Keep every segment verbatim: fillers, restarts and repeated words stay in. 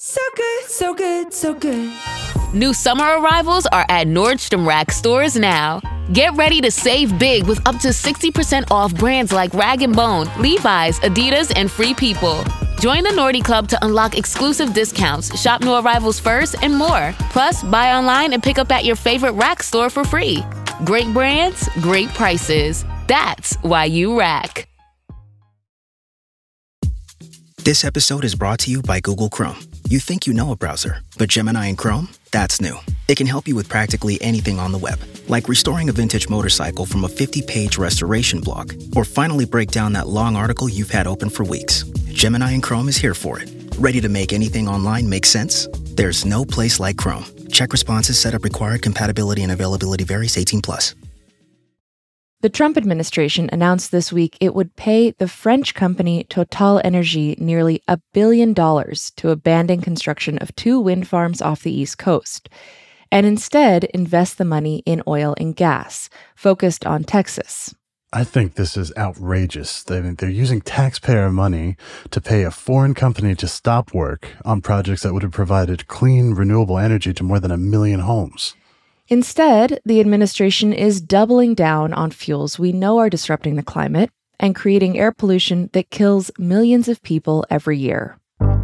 So good, so good, so good. New summer arrivals are at Nordstrom Rack stores now. Get ready to save big with up to sixty percent off brands like Rag and Bone, Levi's, Adidas, and Free People. Join the Nordy Club to unlock exclusive discounts, shop new arrivals first, and more. Plus, buy online and pick up at your favorite Rack store for free. Great brands, great prices. That's why you Rack. This episode is brought to you by Google Chrome. You think you know a browser, but Gemini and Chrome? That's new. It can help you with practically anything on the web, like restoring a vintage motorcycle from a fifty-page restoration blog, or finally break down that long article you've had open for weeks. Gemini and Chrome is here for it. Ready to make anything online make sense? There's no place like Chrome. Check responses, setup required, compatibility and availability varies, eighteen plus. The Trump administration announced this week it would pay the French company TotalEnergies nearly a billion dollars to abandon construction of two wind farms off the East Coast, and instead invest the money in oil and gas, focused on Texas. I think this is outrageous. They, they're using taxpayer money to pay a foreign company to stop work on projects that would have provided clean, renewable energy to more than a million homes. Instead, the administration is doubling down on fuels we know are disrupting the climate and creating air pollution that kills millions of people every year.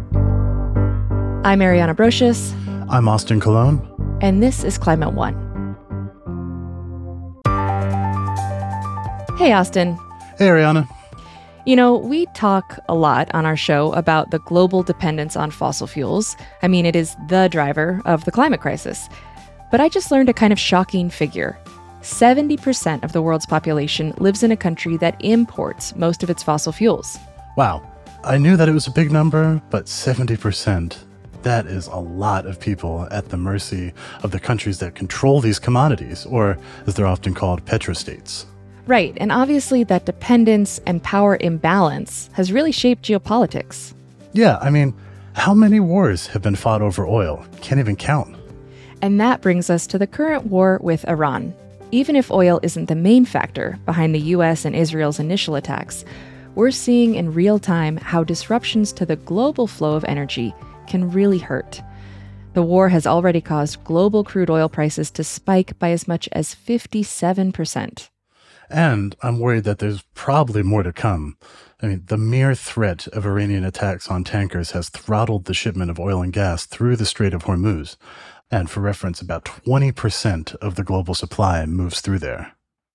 I'm Ariana Brocious. I'm Austin Colon. And this is Climate One. Hey, Austin. Hey, Ariana. You know, we talk a lot on our show about the global dependence on fossil fuels. I mean, it is the driver of the climate crisis. But I just learned a kind of shocking figure. seventy percent of the world's population lives in a country that imports most of its fossil fuels. Wow. I knew that it was a big number, but seventy percent, that is a lot of people at the mercy of the countries that control these commodities, or as they're often called, petrostates. Right, and obviously that dependence and power imbalance has really shaped geopolitics. Yeah, I mean, how many wars have been fought over oil? Can't even count. And that brings us to the current war with Iran. Even if oil isn't the main factor behind the U S and Israel's initial attacks, we're seeing in real time how disruptions to the global flow of energy can really hurt. The war has already caused global crude oil prices to spike by as much as fifty-seven percent. And I'm worried that there's probably more to come. I mean, the mere threat of Iranian attacks on tankers has throttled the shipment of oil and gas through the Strait of Hormuz. And for reference, about twenty percent of the global supply moves through there.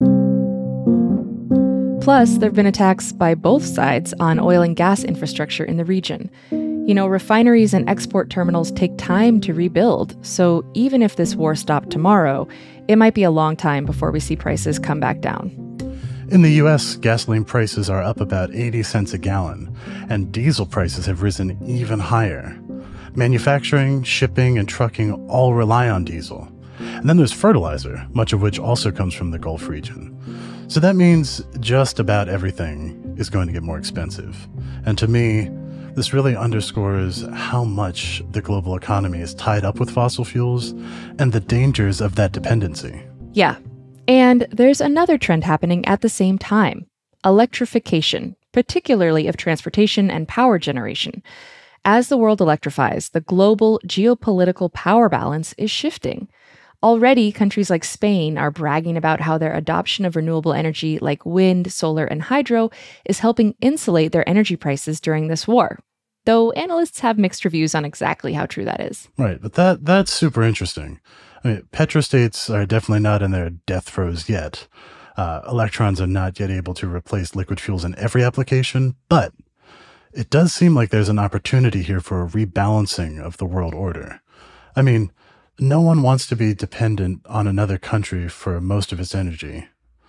Plus, there have been attacks by both sides on oil and gas infrastructure in the region. You know, refineries and export terminals take time to rebuild, so even if this war stopped tomorrow, it might be a long time before we see prices come back down. In the U S, gasoline prices are up about eighty cents a gallon, and diesel prices have risen even higher. Manufacturing, shipping, and trucking all rely on diesel. And then there's fertilizer, much of which also comes from the Gulf region. So that means just about everything is going to get more expensive. And to me, this really underscores how much the global economy is tied up with fossil fuels and the dangers of that dependency. Yeah. And there's another trend happening at the same time: electrification, particularly of transportation and power generation. As the world electrifies, the global geopolitical power balance is shifting. Already, countries like Spain are bragging about how their adoption of renewable energy like wind, solar, and hydro is helping insulate their energy prices during this war. Though analysts have mixed reviews on exactly how true that is. Right, but that that's super interesting. I mean, petrostates are definitely not in their death throes yet. Uh, electrons are not yet able to replace liquid fuels in every application, but it does seem like there's an opportunity here for a rebalancing of the world order. I mean, no one wants to be dependent on another country for most of its energy.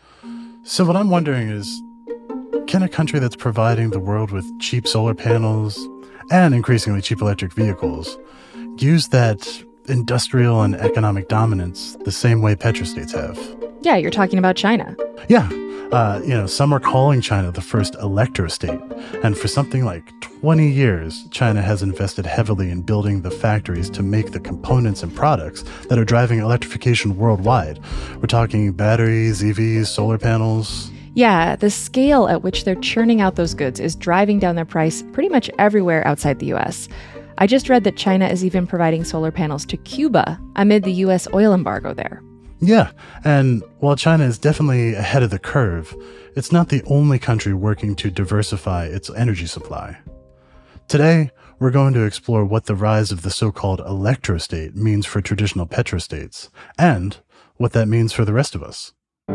So what I'm wondering is, can a country that's providing the world with cheap solar panels and increasingly cheap electric vehicles use that industrial and economic dominance the same way petrostates have? Yeah, you're talking about China. Yeah. Uh, you know, some are calling China the first electrostate. And for something like twenty years, China has invested heavily in building the factories to make the components and products that are driving electrification worldwide. We're talking batteries, E Vs, solar panels. Yeah, the scale at which they're churning out those goods is driving down their price pretty much everywhere outside the U S. I just read that China is even providing solar panels to Cuba amid the U S oil embargo there. Yeah, and while China is definitely ahead of the curve, it's not the only country working to diversify its energy supply. Today, we're going to explore what the rise of the so-called electrostate means for traditional petrostates, and what that means for the rest of us.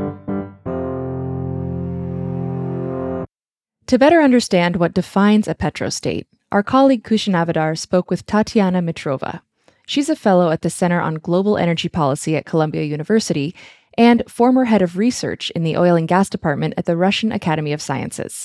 To better understand what defines a petrostate, our colleague Kushanavadar spoke with Tatiana Mitrova. She's a fellow at the Center on Global Energy Policy at Columbia University and former head of research in the Oil and Gas Department at the Russian Academy of Sciences.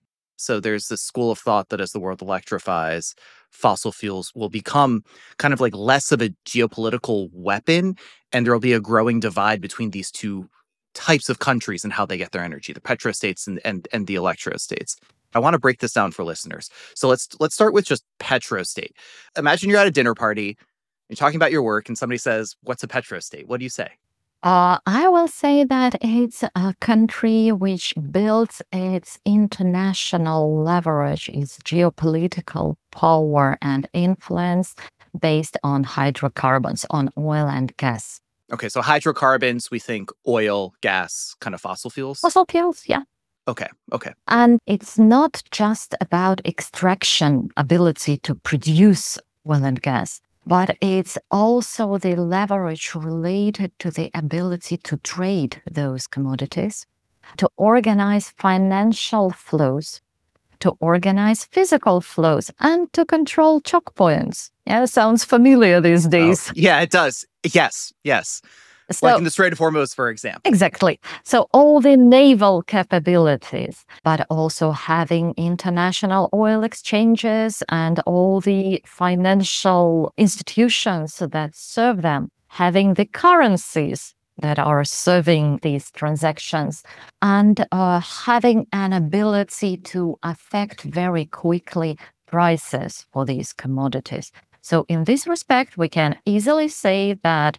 So there's this school of thought that as the world electrifies, fossil fuels will become kind of like less of a geopolitical weapon, and there will be a growing divide between these two types of countries and how they get their energy, the petrostates and, and, and the electrostates. I want to break this down for listeners. So let's let's start with just petrostate. Imagine you're at a dinner party, you're talking about your work, and somebody says, "What's a petrostate?" What do you say? Uh, I will say that it's a country which builds its international leverage, its geopolitical power and influence based on hydrocarbons, on oil and gas. Okay, so hydrocarbons, we think oil, gas, kind of fossil fuels? Fossil fuels, yeah. Okay, okay. And it's not just about extraction ability to produce oil and gas, but it's also the leverage related to the ability to trade those commodities, to organize financial flows, to organize physical flows, and to control choke points. Yeah, sounds familiar these days. Oh, yeah, it does. Yes, yes. So, like in the Strait of Hormuz, for example. Exactly. So all the naval capabilities, but also having international oil exchanges and all the financial institutions that serve them, having the currencies that are serving these transactions, and uh, having an ability to affect very quickly prices for these commodities. So in this respect, we can easily say that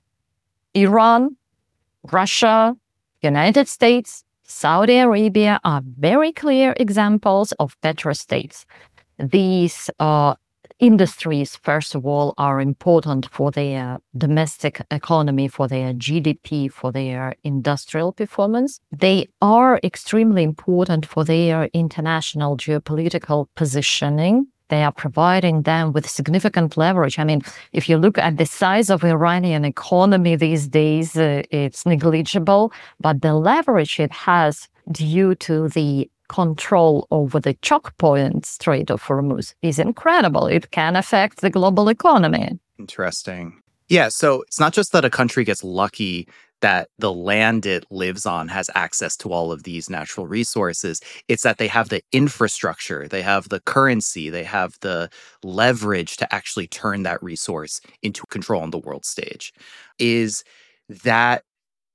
Iran, Russia, United States, Saudi Arabia are very clear examples of petrostates. These uh, industries, first of all, are important for their domestic economy, for their G D P, for their industrial performance. They are extremely important for their international geopolitical positioning. They are providing them with significant leverage. I mean, if you look at the size of Iranian economy these days, uh, it's negligible, but the leverage it has due to the control over the choke point Strait of Hormuz is incredible. It can affect the global economy. Interesting. Yeah, so it's not just that a country gets lucky that the land it lives on has access to all of these natural resources. It's that they have the infrastructure, they have the currency, they have the leverage to actually turn that resource into control on the world stage. Is that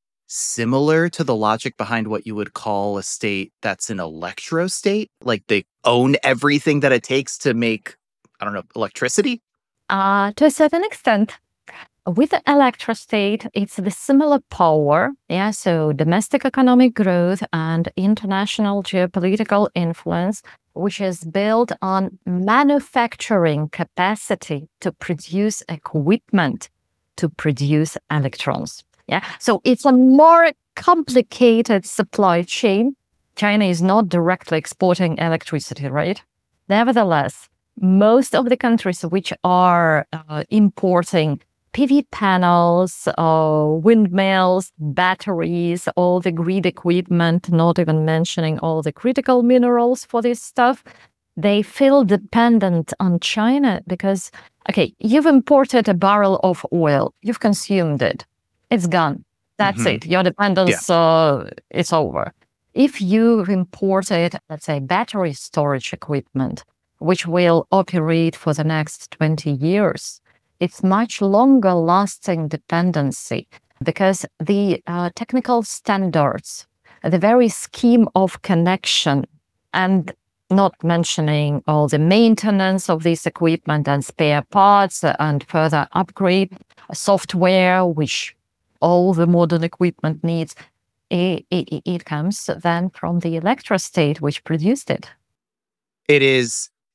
similar to the logic behind what you would call a state that's an electrostate? Like they own everything that it takes to make, I don't know, electricity? Uh, to a certain extent. With the electrostate, it's the similar power, yeah, so domestic economic growth and international geopolitical influence, which is built on manufacturing capacity to produce equipment to produce electrons. Yeah, so it's a more complicated supply chain. China is not directly exporting electricity, right? Nevertheless, most of the countries which are uh, importing P V panels, uh, windmills, batteries, all the grid equipment, not even mentioning all the critical minerals for this stuff, they feel dependent on China because, okay, you've imported a barrel of oil, you've consumed it, it's gone. That's mm-hmm. it. Your dependence, yeah. uh, it's over. If you imported, let's say, battery storage equipment, which will operate for the next twenty years, it's much longer lasting dependency because the uh, technical standards, the very scheme of connection, and not mentioning all the maintenance of this equipment and spare parts and further upgrade software, which all the modern equipment needs, it, it, it comes then from the electrostate which produced it. It is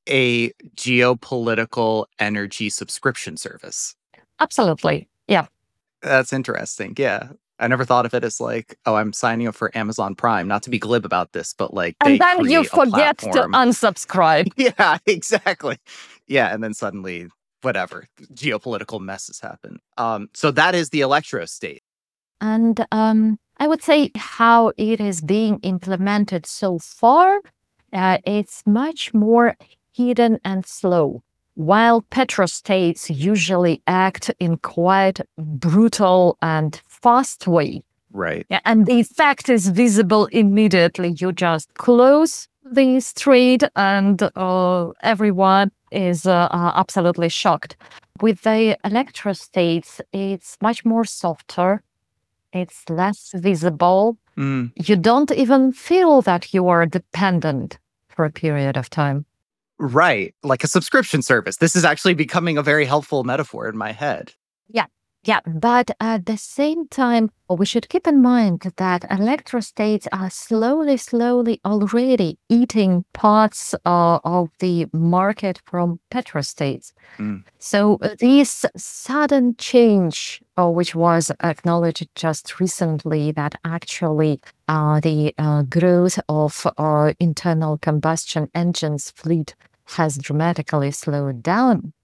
a geopolitical energy subscription service. Absolutely. Yeah. That's interesting. Yeah. I never thought of it as like, oh, I'm signing up for Amazon Prime. Not to be glib about this, but like they And then you create a forget to platform. unsubscribe. Yeah, exactly. Yeah, and then suddenly, whatever, geopolitical messes happen. Um, so that is the electro state. And um, I would say how it is being implemented so far, uh, it's much more hidden and slow. While petrostates usually act in quite brutal and fast way. Right. Yeah, and the effect is visible immediately. You just close the street and uh, everyone is uh, uh, absolutely shocked. With the electrostates, it's much more softer. It's less visible. Mm. You don't even feel that you are dependent for a period of time. Right. Like a subscription service. This is actually becoming a very helpful metaphor in my head. Yeah. Yeah. But at the same time, we should keep in mind that electrostates are slowly, slowly already eating parts uh, of the market from petrostates. Mm. So uh, this sudden change, uh, which was acknowledged just recently, that actually uh, the uh, growth of our internal combustion engines fleet has dramatically slowed down.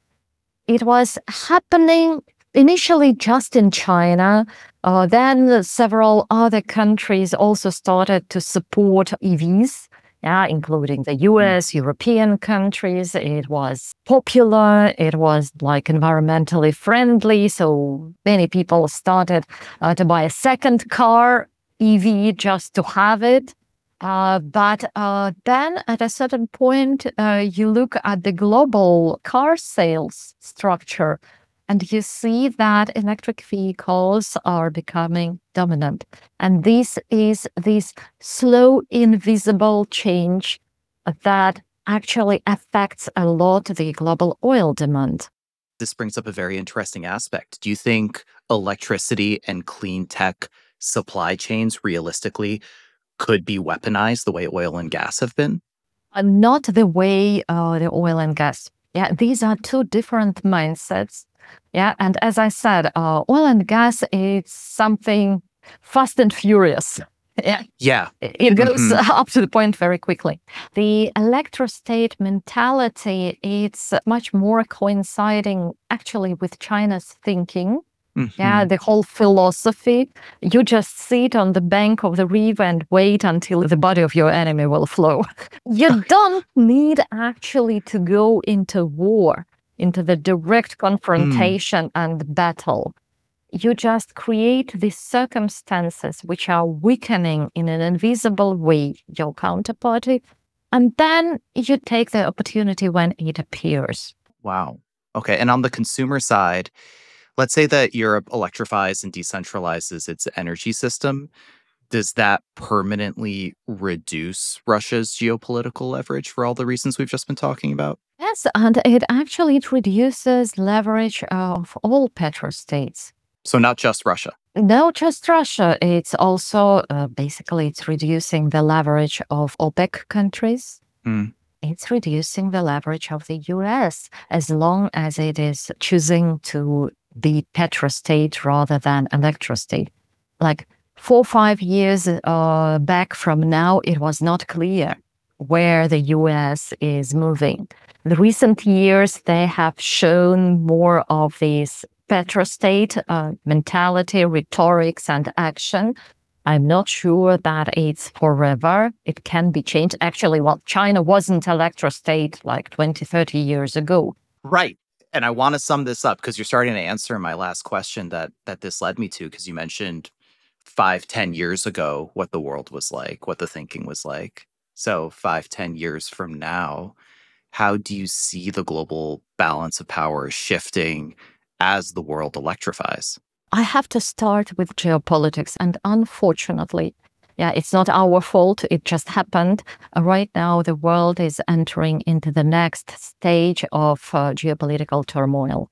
It was happening initially just in China. Uh, then several other countries also started to support E Vs, yeah, including the U S, mm. European countries. It was popular. It was like environmentally friendly. So many people started uh, to buy a second car, E V, just to have it. Uh, but uh, then at a certain point, uh, you look at the global car sales structure and you see that electric vehicles are becoming dominant. And this is this slow, invisible change that actually affects a lot the global oil demand. This brings up a very interesting aspect. Do you think electricity and clean tech supply chains realistically could be weaponized the way oil and gas have been? Uh, not the way uh, the oil and gas. Yeah, these are two different mindsets. Yeah, and as I said, uh, oil and gas is something fast and furious. Yeah, yeah. It goes mm-hmm. up to the point very quickly. The electrostate mentality, it's much more coinciding actually with China's thinking. Mm-hmm. Yeah, the whole philosophy. You just sit on the bank of the river and wait until the body of your enemy will flow. You don't need actually to go into war, into the direct confrontation mm. and battle. You just create these circumstances which are weakening in an invisible way your counterparty, and then you take the opportunity when it appears. Wow. Okay, and on the consumer side, let's say that Europe electrifies and decentralizes its energy system. Does that permanently reduce Russia's geopolitical leverage for all the reasons we've just been talking about? Yes, and it actually reduces leverage of all petrostates. So not just Russia? No, just Russia. It's also, uh, basically, it's reducing the leverage of OPEC countries. Mm. It's reducing the leverage of the U S as long as it is choosing to be petrostate rather than electrostate. Like four or five years uh, back from now, it was not clear where the U S is moving. The recent years, they have shown more of this petrostate uh, mentality, rhetorics, and action. I'm not sure that it's forever. It can be changed. Actually, well, China wasn't electrostate like twenty, thirty years ago. Right. And I want to sum this up because you're starting to answer my last question that that this led me to, because you mentioned five, ten years ago what the world was like, what the thinking was like. So five, ten years from now, how do you see the global balance of power shifting as the world electrifies? I have to start with geopolitics. And unfortunately, yeah, it's not our fault. It just happened. Uh, right now, the world is entering into the next stage of uh, geopolitical turmoil.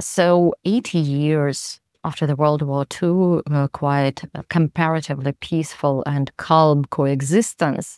So eighty years after the World War Two, uh, quite uh, comparatively peaceful and calm coexistence,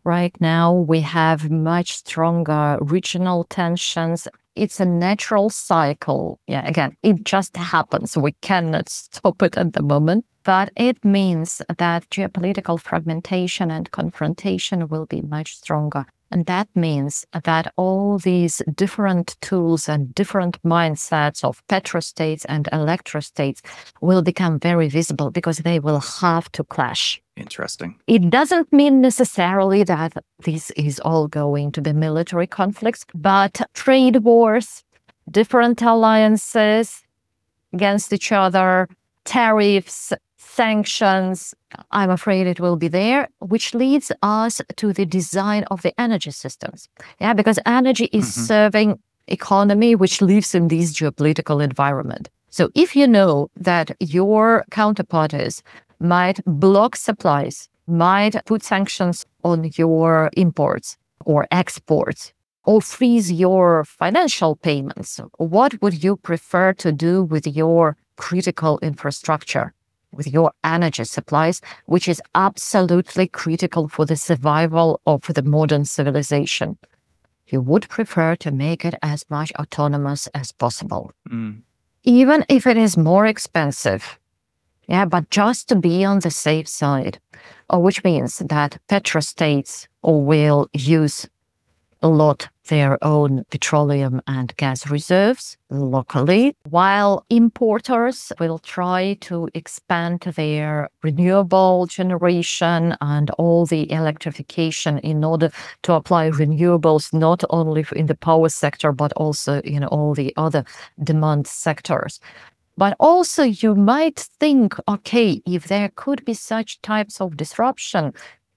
Right now, we have much stronger regional tensions. It's a natural cycle. Yeah, again, it just happens. We cannot stop it at the moment. But it means that geopolitical fragmentation and confrontation will be much stronger. And that means that all these different tools and different mindsets of petrostates and electrostates will become very visible because they will have to clash. Interesting. It doesn't mean necessarily that this is all going to be military conflicts, but trade wars, different alliances against each other, tariffs, sanctions, I'm afraid it will be there, which leads us to the design of the energy systems. Yeah, because energy is mm-hmm. serving economy, which lives in this geopolitical environment. So if you know that your counterparties might block supplies, might put sanctions on your imports or exports, or freeze your financial payments, what would you prefer to do with your critical infrastructure, with your energy supplies, which is absolutely critical for the survival of the modern civilization? You would prefer to make it as much autonomous as possible, mm. even if it is more expensive. Yeah, but just to be on the safe side, which means that petrostates will use a lot their own petroleum and gas reserves locally, while importers will try to expand their renewable generation and all the electrification in order to apply renewables not only in the power sector, but also in all the other demand sectors. But also you might think, okay, if there could be such types of disruption,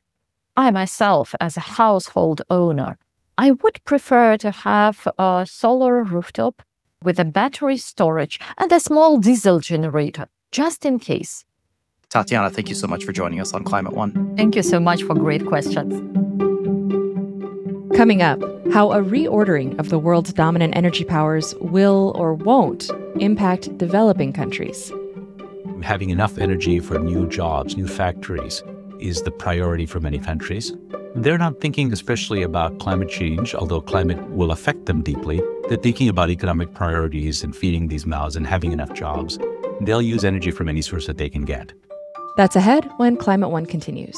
I myself, as a household owner, I would prefer to have a solar rooftop with a battery storage and a small diesel generator, just in case. Tatiana, thank you so much for joining us on Climate One. Thank you so much for great questions. Coming up, how a reordering of the world's dominant energy powers will or won't impact developing countries. Having enough energy for new jobs, new factories, is the priority for many countries. They're not thinking especially about climate change, although climate will affect them deeply. They're thinking about economic priorities and feeding these mouths and having enough jobs. They'll use energy from any source that they can get. That's ahead when Climate One continues.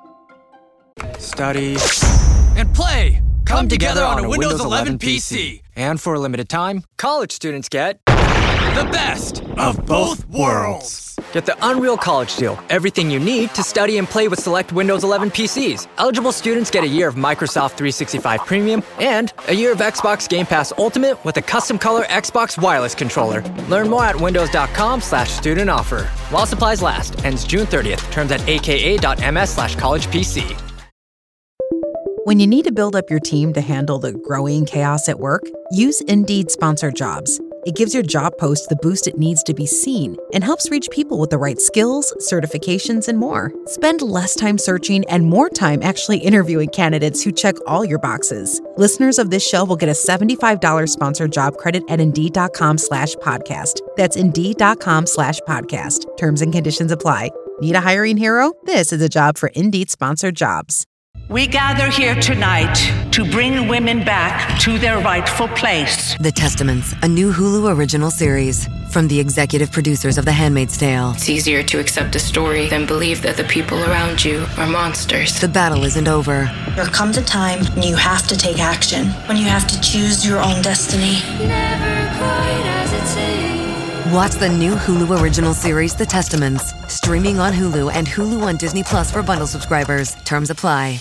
Study and play come, come together, together on, on a Windows, Windows eleven P C. And for a limited time, college students get the best of both worlds. Get the Unreal College Deal. Everything you need to study and play with select Windows eleven P Cs. Eligible students get a year of Microsoft three sixty-five Premium and a year of Xbox Game Pass Ultimate with a custom color Xbox wireless controller. Learn more at windows.com slash student offer. While supplies last. Ends June thirtieth. Terms at aka.ms slash college PC. When you need to build up your team to handle the growing chaos at work, use Indeed Sponsored Jobs. It gives your job post the boost it needs to be seen and helps reach people with the right skills, certifications, and more. Spend less time searching and more time actually interviewing candidates who check all your boxes. Listeners of this show will get a seventy-five dollars sponsored job credit at Indeed.com slash podcast. That's Indeed.com slash podcast. Terms and conditions apply. Need a hiring hero? This is a job for Indeed Sponsored Jobs. We gather here tonight to bring women back to their rightful place. The Testaments, a new Hulu original series from the executive producers of The Handmaid's Tale. It's easier to accept a story than believe that the people around you are monsters. The battle isn't over. There comes a time when you have to take action, when you have to choose your own destiny. Never quite as it seems. Watch the new Hulu original series, The Testaments, streaming on Hulu and Hulu on Disney Plus for bundle subscribers. Terms apply.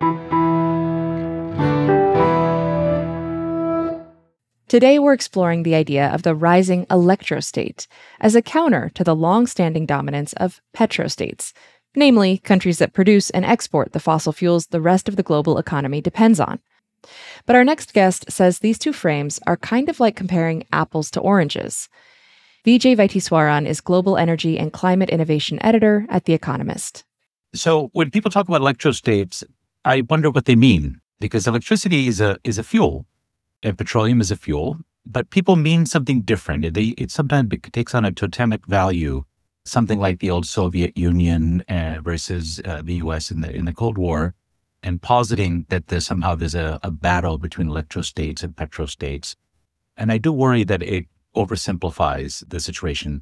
Today, we're exploring the idea of the rising electrostate as a counter to the long-standing dominance of petrostates, namely countries that produce and export the fossil fuels the rest of the global economy depends on. But our next guest says these two frames are kind of like comparing apples to oranges. Vijay Vaitheeswaran is Global Energy and Climate Innovation Editor at The Economist. So when people talk about electrostates, I wonder what they mean, because electricity is a is a fuel, and petroleum is a fuel, but people mean something different. They, it sometimes it takes on a totemic value, something like the old Soviet Union uh, versus uh, the U S in the in the Cold War. and positing that there's somehow there's a, a battle between electrostates and petrostates. And I do worry that it oversimplifies the situation.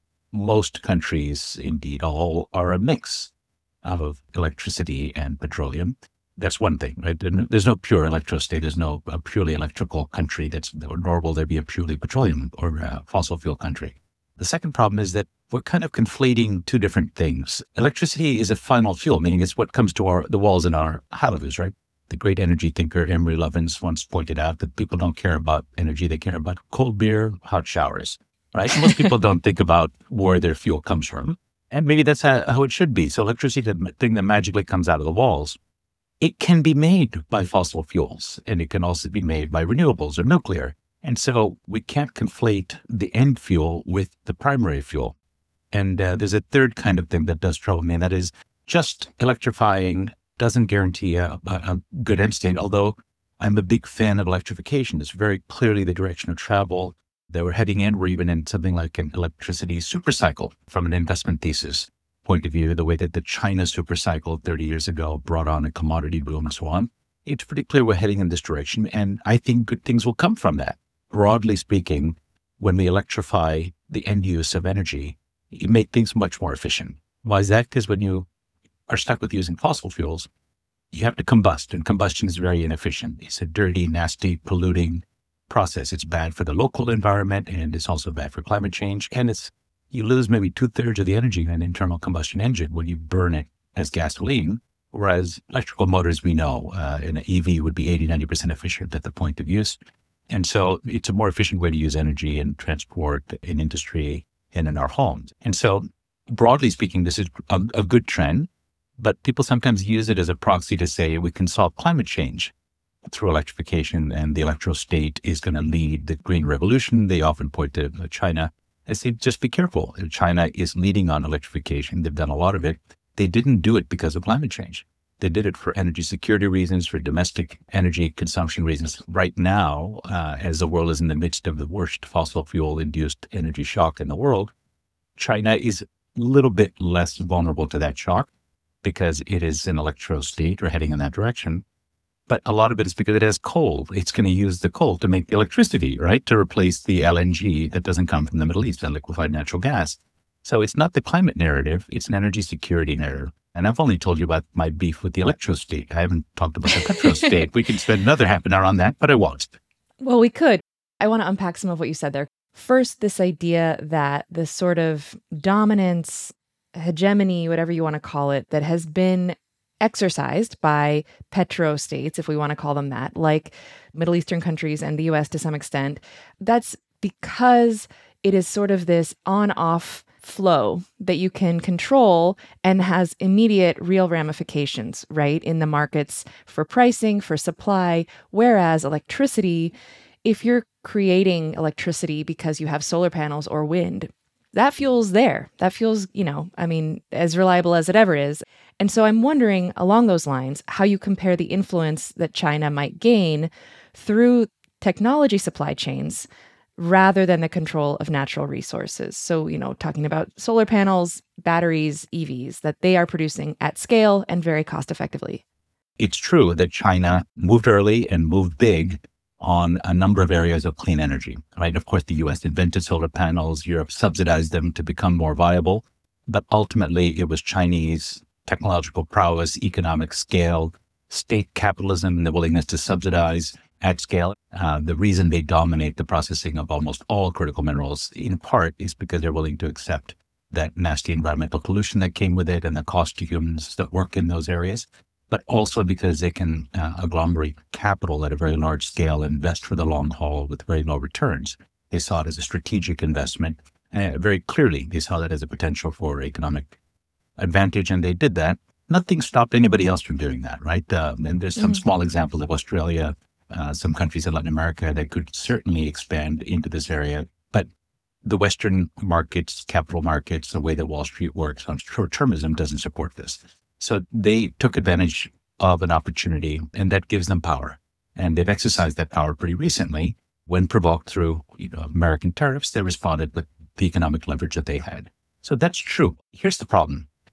Most countries, indeed all, are a mix of electricity and petroleum. That's one thing, right? There's no pure electrostate. There's no a purely electrical country that's, nor will there be a purely petroleum or uh, fossil fuel country. The second problem is that we're kind of conflating two different things. Electricity is a final fuel, meaning it's what comes to our the walls in our houses, right? The great energy thinker Emery Lovins once pointed out that people don't care about energy. They care about cold beer, hot showers, right? Most people don't think about where their fuel comes from. And maybe that's how, how it should be. So electricity, the thing that magically comes out of the walls, it can be made by fossil fuels, and it can also be made by renewables or nuclear. And so we can't conflate the end fuel with the primary fuel. And uh, there's a third kind of thing that does trouble me, and that is just electrifying doesn't guarantee a, a, a good end state, although I'm a big fan of electrification. It's very clearly the direction of travel that we're heading in. We're even in something like an electricity supercycle from an investment thesis point of view, the way that the China supercycle thirty years ago brought on a commodity boom and so on. It's pretty clear we're heading in this direction, and I think good things will come from that. Broadly speaking, when we electrify the end use of energy, you make things much more efficient. Why is that? Because when you are stuck with using fossil fuels, you have to combust, and combustion is very inefficient. It's a dirty, nasty, polluting process. It's bad for the local environment, and it's also bad for climate change. And it's you lose maybe two-thirds of the energy in an internal combustion engine when you burn it as gasoline, whereas electrical motors, we know, uh, an E V would be eighty, ninety percent efficient at the point of use. And so it's a more efficient way to use energy in transport, in industry, and in our homes. And so broadly speaking, this is a, a good trend, but people sometimes use it as a proxy to say we can solve climate change through electrification, and the electrostate is going to lead the green revolution. They often point to China. I say, just be careful. China is leading on electrification. They've done a lot of it. They didn't do it because of climate change. They did it for energy security reasons, for domestic energy consumption reasons. Right now, uh, as the world is in the midst of the worst fossil fuel-induced energy shock in the world, China is a little bit less vulnerable to that shock because it is an electrostate or heading in that direction. But a lot of it is because it has coal. It's going to use the coal to make the electricity, right, to replace the L N G that doesn't come from the Middle East, and liquefied natural gas. So it's not the climate narrative, it's an energy security narrative. And I've only told you about my beef with the electrostate. I haven't talked about the petrostate. We can spend another half an hour on that, but I won't. Well, we could. I want to unpack some of what you said there. First, this idea that this sort of dominance, hegemony, whatever you want to call it, that has been exercised by petrostates, if we want to call them that, like Middle Eastern countries and the U S to some extent, that's because it is sort of this on-off flow that you can control and has immediate real ramifications, right, in the markets for pricing, for supply, whereas electricity, if you're creating electricity because you have solar panels or wind, that fuel's there. That fuel's, you know, I mean, as reliable as it ever is. And so I'm wondering along those lines how you compare the influence that China might gain through technology supply chains rather than the control of natural resources. So, you know, talking about solar panels, batteries, E Vs, that they are producing at scale and very cost effectively. It's true that China moved early and moved big on a number of areas of clean energy, right? Of course, the U S invented solar panels. Europe subsidized them to become more viable. But ultimately, it was Chinese technological prowess, economic scale, state capitalism, and the willingness to subsidize at scale. Uh, the reason they dominate the processing of almost all critical minerals, in part, is because they're willing to accept that nasty environmental pollution that came with it and the cost to humans that work in those areas, but also because they can uh, agglomerate capital at a very large scale and invest for the long haul with very low returns. They saw it as a strategic investment. Uh, very clearly, they saw that as a potential for economic advantage, and they did that. Nothing stopped anybody else from doing that, right? Um, and there's some mm-hmm. small examples of Australia, uh, some countries in Latin America that could certainly expand into this area. But the Western markets, capital markets, the way that Wall Street works on short-termism doesn't support this. So they took advantage of an opportunity, and that gives them power. And they've exercised that power pretty recently. When provoked through you know, American tariffs, they responded with the economic leverage that they had. So that's true. Here's the problem.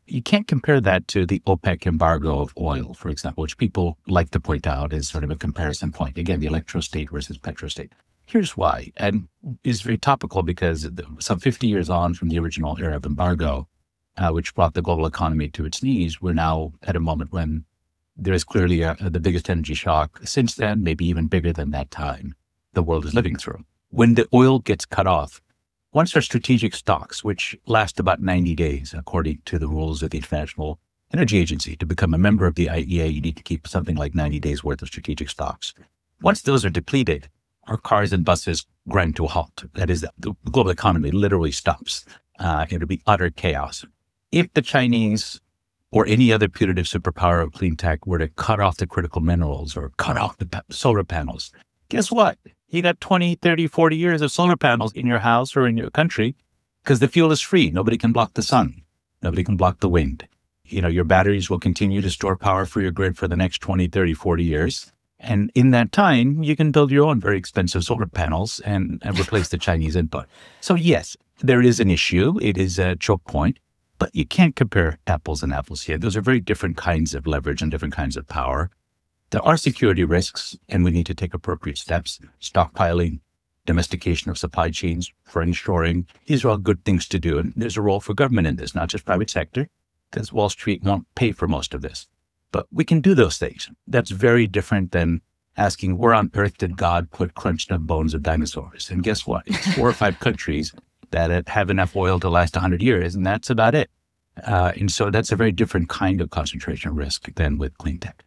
you can't compare that to the OPEC embargo of oil, for example, which people like to point out as sort of a comparison point. Again, the electrostate versus petrostate. Here's why, and it's very topical because the, some fifty years on from the original era of embargo, uh, which brought the global economy to its knees, we're now at a moment when there is clearly a, a, the biggest energy shock since then, maybe even bigger than that time, the world is living through. When the oil gets cut off, once our strategic stocks, which last about ninety days, according to the rules of the International Energy Agency, to become a member of the I E A, you need to keep something like ninety days worth of strategic stocks. Once those are depleted, our cars and buses grind to a halt. That is, the global economy literally stops. Uh, it'll be utter chaos. If the Chinese or any other putative superpower of clean tech were to cut off the critical minerals or cut off the pa- solar panels, guess what? You got twenty, thirty, forty years of solar panels in your house or in your country because the fuel is free. Nobody can block the sun. Nobody can block the wind. You know, your batteries will continue to store power for your grid for the next twenty, thirty, forty years. And in that time, you can build your own very expensive solar panels and, and replace the Chinese input. So yes, there is an issue. It is a choke point, but you can't compare apples and apples here. Those are very different kinds of leverage and different kinds of power. There are security risks, and we need to take appropriate steps. Stockpiling, domestication of supply chains, friendshoring. These are all good things to do. And there's a role for government in this, not just private sector, because Wall Street won't pay for most of this. But we can do those things. That's very different than asking, where on earth did God put crunched up bones of dinosaurs? And guess what? It's four or five countries that have enough oil to last one hundred years, and that's about it. Uh, and so that's a very different kind of concentration risk than with clean tech.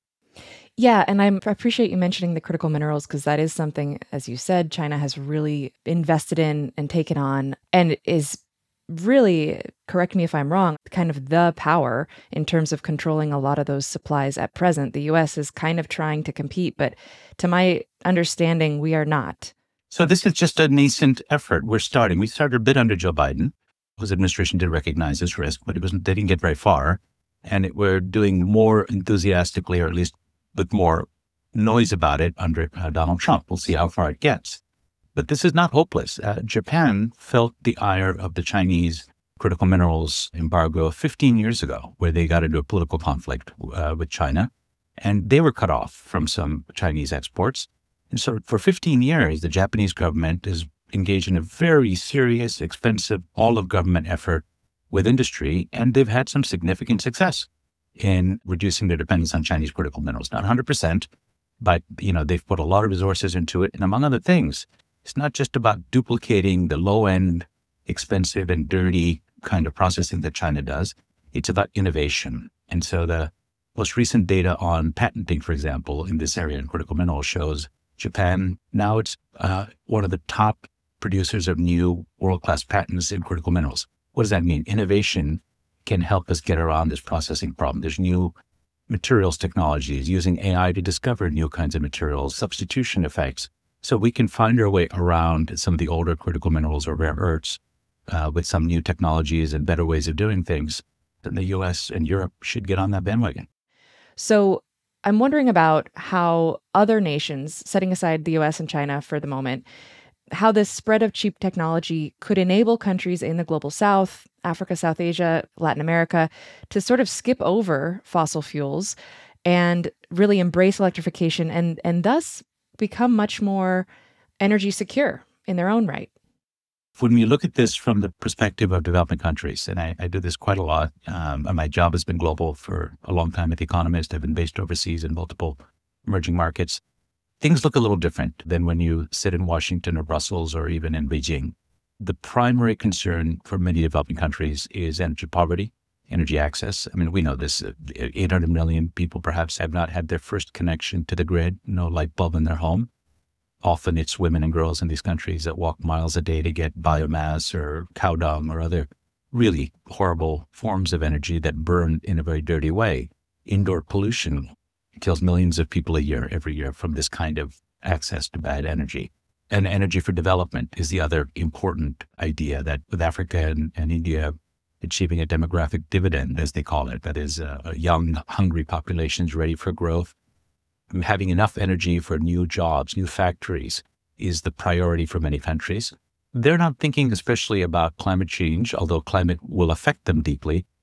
Yeah, and I'm, I appreciate you mentioning the critical minerals because that is something, as you said, China has really invested in and taken on and is really, correct me if I'm wrong, kind of the power in terms of controlling a lot of those supplies at present. The U S is kind of trying to compete, but to my understanding, we are not. So this is just a nascent effort. We're starting. We started a bit under Joe Biden. His administration did recognize this risk, but it wasn't, they didn't get very far. And it, we're doing more enthusiastically, or at least with more noise about it under uh, Donald Trump. We'll see how far it gets. But this is not hopeless. Uh, Japan felt the ire of the Chinese critical minerals embargo fifteen years ago, where they got into a political conflict uh, with China, and they were cut off from some Chinese exports. And so for fifteen years, the Japanese government is engaged in a very serious, expensive, all-of-government effort with industry, and they've had some significant success in reducing their dependence on Chinese critical minerals. Not one hundred percent, but you know they've put a lot of resources into it. And among other things, it's not just about duplicating the low-end, expensive and dirty kind of processing that China does. It's about innovation. And so the most recent data on patenting, for example, in this area in critical minerals shows Japan, now it's uh, one of the top producers of new world-class patents in critical minerals. What does that mean? Innovation can help us get around this processing problem. There's new materials technologies using A I to discover new kinds of materials, substitution effects. So we can find our way around some of the older critical minerals or rare earths uh, with some new technologies and better ways of doing things. Then the U S and Europe should get on that bandwagon. So I'm wondering about how other nations, setting aside the U S and China for the moment, how this spread of cheap technology could enable countries in the global south, Africa, South Asia, Latin America, to sort of skip over fossil fuels and really embrace electrification and, and thus become much more energy secure in their own right. When we look at this from the perspective of developing countries, and I, I do this quite a lot, um, and my job has been global for a long time at The Economist. I've been based overseas in multiple emerging markets. Things look a little different than when you sit in Washington or Brussels or even in Beijing. The primary concern for many developing countries is energy poverty, energy access. I mean, we know this. eight hundred million people perhaps have not had their first connection to the grid, no light bulb in their home. Often it's women and girls in these countries that walk miles a day to get biomass or cow dung or other really horrible forms of energy that burn in a very dirty way. Indoor pollution kills millions of people a year, every year, from this kind of access to bad energy. And energy for development is the other important idea, that with Africa and, and India achieving a demographic dividend, as they call it, that is uh, a young, hungry populations ready for growth, having enough energy for new jobs, new factories is the priority for many countries. They're not thinking especially about climate change, although climate will affect them deeply.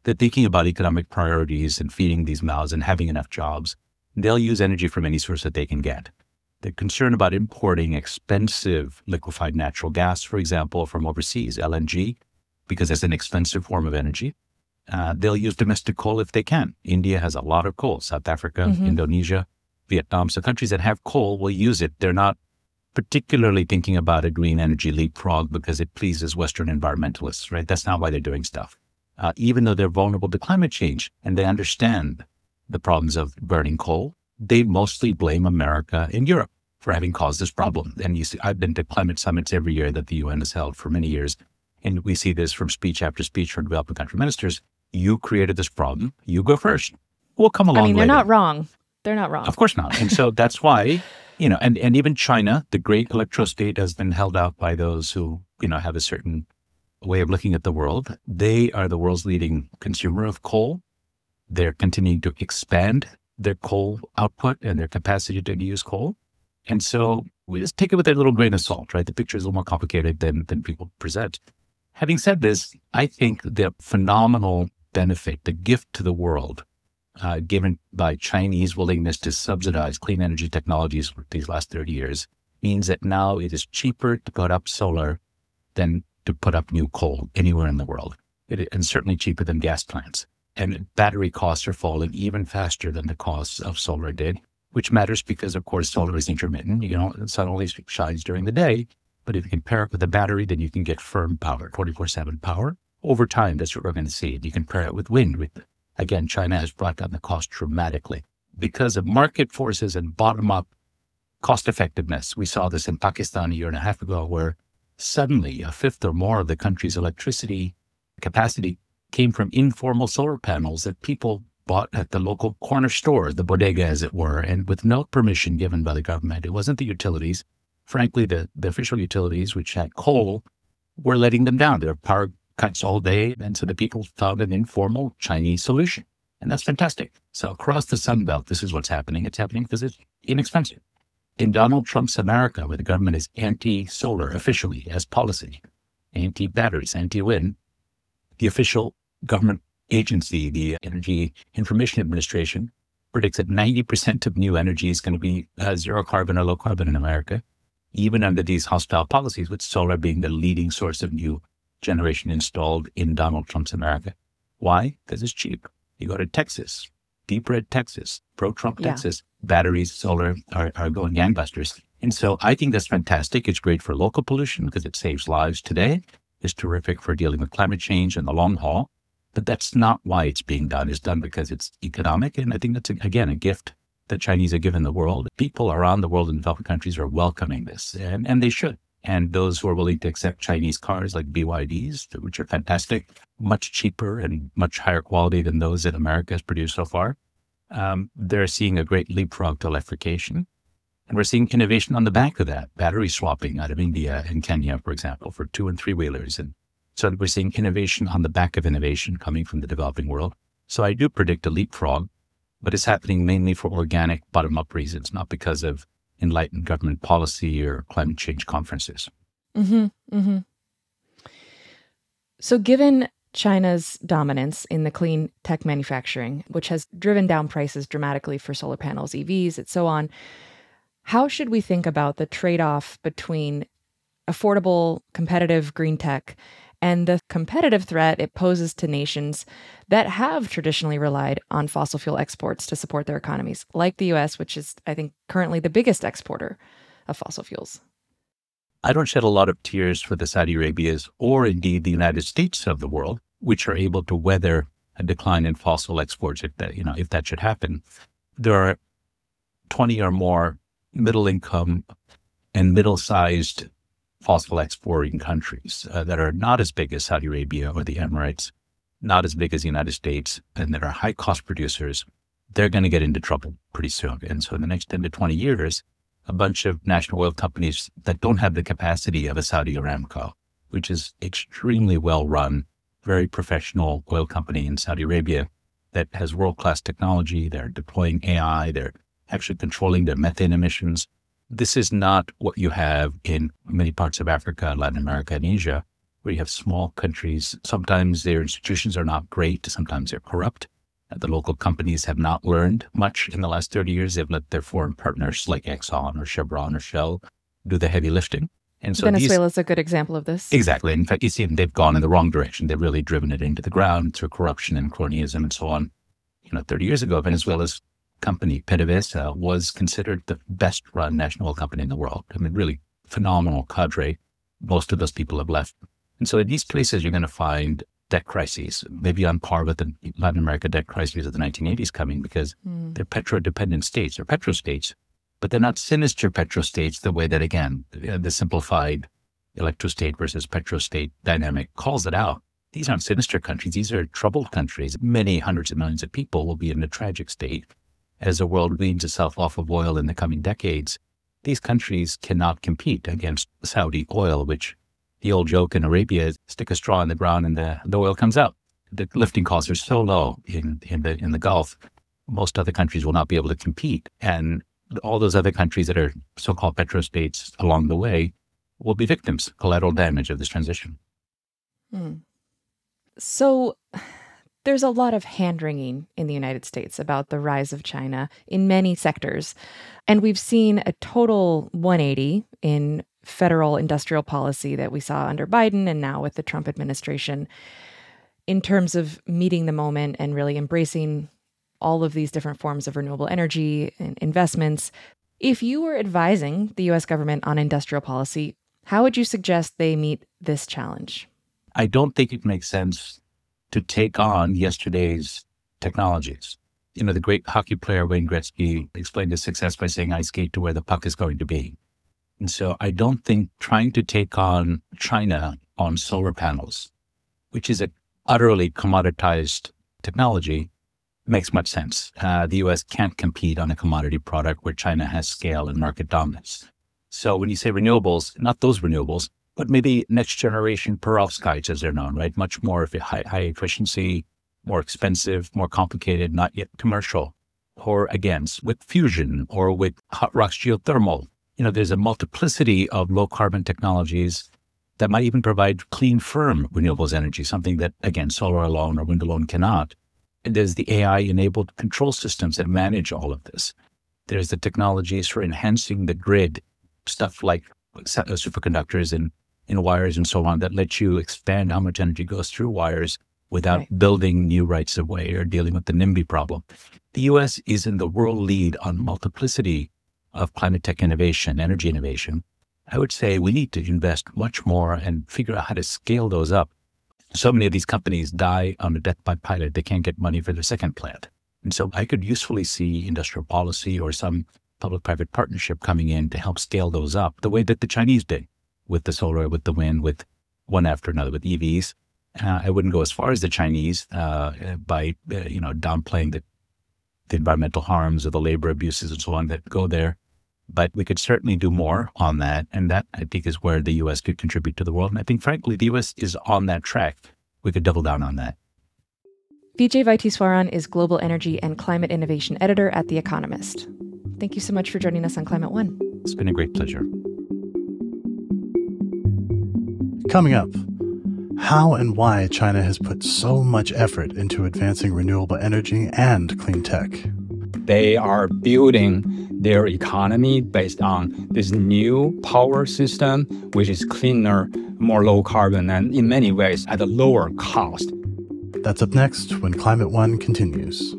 they're thinking about economic priorities and feeding these mouths and having enough jobs, they'll use energy from any source that they can get. They're concerned about importing expensive liquefied natural gas, for example, from overseas, L N G, because it's an expensive form of energy. Uh, they'll use domestic coal if they can. India has a lot of coal, South Africa, mm-hmm. Indonesia, Vietnam. So countries that have coal will use it. They're not particularly thinking about a green energy leapfrog because it pleases Western environmentalists, right? That's not why they're doing stuff. Uh, even though they're vulnerable to climate change and they understand the problems of burning coal, they mostly blame America and Europe for having caused this problem. And you see, I've been to climate summits every year that the U N has held for many years. And we see this from speech after speech from developing country ministers. You created this problem. You go first. We'll come along I mean, they're later. not wrong. They're not wrong. Of course not. And so that's why, you know, and, and even China, the great electrostate, has been held out by those who, you know, have a certain way of looking at the world. They are the world's leading consumer of coal. They're continuing to expand their coal output and their capacity to use coal. And so we just take it with a little grain of salt, right? The picture is a little more complicated than, than people present. Having said this, I think the phenomenal benefit, the gift to the world uh, given by Chinese willingness to subsidize clean energy technologies for these last thirty years means that now it is cheaper to put up solar than to put up new coal anywhere in the world. It, and certainly cheaper than gas plants. And battery costs are falling even faster than the costs of solar did, which matters because, of course, solar is intermittent. You know, the sun only shines during the day, but if you can pair it with a battery, then you can get firm power, twenty-four seven power. Over time, that's what we're going to see. You can pair it with wind. With Again, China has brought down the cost dramatically because of market forces and bottom-up cost effectiveness. We saw this in Pakistan a year and a half ago, where suddenly a fifth or more of the country's electricity capacity came from informal solar panels that people bought at the local corner store, the bodega, as it were, and with no permission given by the government. It wasn't the utilities. Frankly, the, the official utilities, which had coal, were letting them down. There were power cuts all day, and so the people found an informal Chinese solution. And that's fantastic. So across the Sun Belt, this is what's happening. It's happening because it's inexpensive. In Donald Trump's America, where the government is anti-solar officially as policy, anti-batteries, anti-wind, the official government agency, the Energy Information Administration, predicts that ninety percent of new energy is going to be uh, zero carbon or low carbon in America, even under these hostile policies, with solar being the leading source of new generation installed in Donald Trump's America. Why? Because it's cheap. You go to Texas, deep red Texas, pro-Trump Yeah. Texas, batteries, solar are, are going gangbusters. And so I think that's fantastic. It's great for local pollution because it saves lives today. It's terrific for dealing with climate change in the long haul. But that's not why it's being done. It's done because it's economic. And I think that's, again, a gift that Chinese are giving the world. People around the world in developing countries are welcoming this, and, and they should. And those who are willing to accept Chinese cars like B Y Ds, which are fantastic, much cheaper and much higher quality than those that America has produced so far, um, they're seeing a great leapfrog to electrification. And we're seeing innovation on the back of that, battery swapping out of India and Kenya, for example, for two and three wheelers. And so we're seeing innovation on the back of innovation coming from the developing world. So I do predict a leapfrog, but it's happening mainly for organic bottom-up reasons, not because of enlightened government policy or climate change conferences. Mm-hmm, mm-hmm. So given China's dominance in the clean tech manufacturing, which has driven down prices dramatically for solar panels, E Vs, and so on, how should we think about the trade-off between affordable, competitive green tech and the competitive threat it poses to nations that have traditionally relied on fossil fuel exports to support their economies, like the U S, which is, I think, currently the biggest exporter of fossil fuels? I don't shed a lot of tears for the Saudi Arabias or indeed the United States of the world, which are able to weather a decline in fossil exports if that, you know, if that should happen. There are twenty or more middle income and middle-sized fossil exporting countries uh, that are not as big as Saudi Arabia or the Emirates, not as big as the United States, and that are high-cost producers. They're going to get into trouble pretty soon. And so in the next ten to twenty years, a bunch of national oil companies that don't have the capacity of a Saudi Aramco, which is extremely well-run, very professional oil company in Saudi Arabia that has world-class technology. They're deploying A I. They're actually controlling their methane emissions. This is not what you have in many parts of Africa, Latin America, and Asia, where you have small countries. Sometimes their institutions are not great. Sometimes they're corrupt. The local companies have not learned much in the last thirty years. They've let their foreign partners like Exxon or Chevron or Shell do the heavy lifting. And so Venezuela is these, a good example of this. Exactly. In fact, you see them, they've gone in the wrong direction. They've really driven it into the ground through corruption and cronyism and so on. You know, thirty years ago, Venezuela's company, PDVSA, was considered the best run national oil company in the world. I mean, really phenomenal cadre. Most of those people have left. And so in these places, you're going to find debt crises, maybe on par with the Latin America debt crises of the nineteen eighties coming, because mm. they're petro-dependent states. They're petro-states, but they're not sinister petro-states the way that, again, the simplified electro-state versus petro-state dynamic calls it out. These aren't sinister countries. These are troubled countries. Many hundreds of millions of people will be in a tragic state as the world weans itself off of oil in the coming decades. These countries cannot compete against Saudi oil, which the old joke in Arabia is stick a straw in the ground and the, the oil comes out. The lifting costs are so low in, in the in the Gulf, most other countries will not be able to compete. And all those other countries that are so-called petrostates along the way will be victims, collateral damage of this transition. Hmm. So there's a lot of hand-wringing in the United States about the rise of China in many sectors. And we've seen a total one eighty in federal industrial policy that we saw under Biden and now with the Trump administration in terms of meeting the moment and really embracing all of these different forms of renewable energy and investments. If you were advising the U S government on industrial policy, how would you suggest they meet this challenge? I don't think it makes sense to take on yesterday's technologies. You know, the great hockey player Wayne Gretzky explained his success by saying, I skate to where the puck is going to be. And so I don't think trying to take on China on solar panels, which is an utterly commoditized technology, makes much sense. Uh, the U S can't compete on a commodity product where China has scale and market dominance. So when you say renewables, not those renewables, but maybe next generation perovskites, as they're known, right? Much more high, high efficiency, more expensive, more complicated, not yet commercial. Or again, with fusion or with hot rocks geothermal. You know, there's a multiplicity of low carbon technologies that might even provide clean, firm renewables energy, something that, again, solar alone or wind alone cannot. And there's the A I-enabled control systems that manage all of this. There's the technologies for enhancing the grid, stuff like superconductors and, and wires and so on that let you expand how much energy goes through wires without right. building new rights of way or dealing with the NIMBY problem. The U S is in the world lead on multiplicity of climate tech innovation, energy innovation. I would say we need to invest much more and figure out how to scale those up. So many of these companies die on a death by pilot. They can't get money for their second plant. And so I could usefully see industrial policy or some public-private partnership coming in to help scale those up the way that the Chinese did with the solar, with the wind, with one after another, with E Vs. Uh, I wouldn't go as far as the Chinese uh, by, uh, you know, downplaying the, the environmental harms or the labor abuses and so on that go there. But we could certainly do more on that. And that, I think, is where the U S could contribute to the world. And I think, frankly, the U S is on that track. We could double down on that. Vijay Vaitheeswaran is Global Energy and Climate Innovation Editor at The Economist. Thank you so much for joining us on Climate One. It's been a great pleasure. Coming up, how and why China has put so much effort into advancing renewable energy and clean tech. They are building their economy based on this new power system, which is cleaner, more low carbon, and in many ways at a lower cost. That's up next when Climate One continues.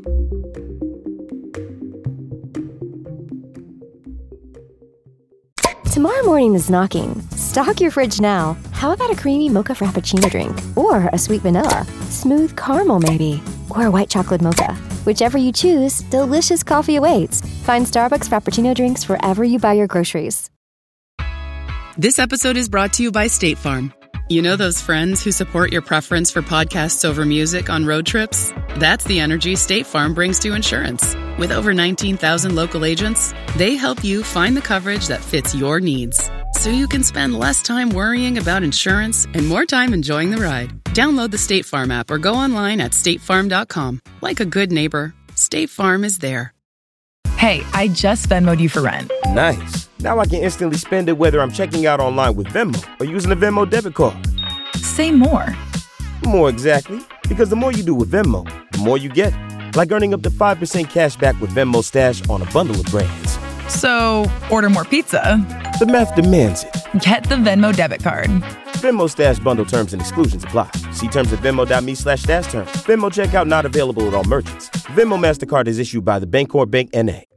Tomorrow morning is knocking. Stock your fridge now. How about a creamy mocha frappuccino drink? Or a sweet vanilla? Smooth caramel maybe? Or a white chocolate mocha? Whichever you choose, delicious coffee awaits. Find Starbucks Frappuccino drinks wherever you buy your groceries. This episode is brought to you by State Farm. You know those friends who support your preference for podcasts over music on road trips? That's the energy State Farm brings to insurance. With over nineteen thousand local agents, they help you find the coverage that fits your needs. So you can spend less time worrying about insurance and more time enjoying the ride. Download the State Farm app or go online at state farm dot com. Like a good neighbor, State Farm is there. Hey, I just Venmo'd you for rent. Nice. Now I can instantly spend it whether I'm checking out online with Venmo or using a Venmo debit card. Say more. More exactly. Because the more you do with Venmo, the more you get. Like earning up to five percent cash back with Venmo Stash on a bundle of brands. So, order more pizza. The math demands it. Get the Venmo debit card. Venmo Stash bundle terms and exclusions apply. See terms at venmo.me slash stash terms. Venmo checkout not available at all merchants. Venmo MasterCard is issued by the Bancorp Bank N A.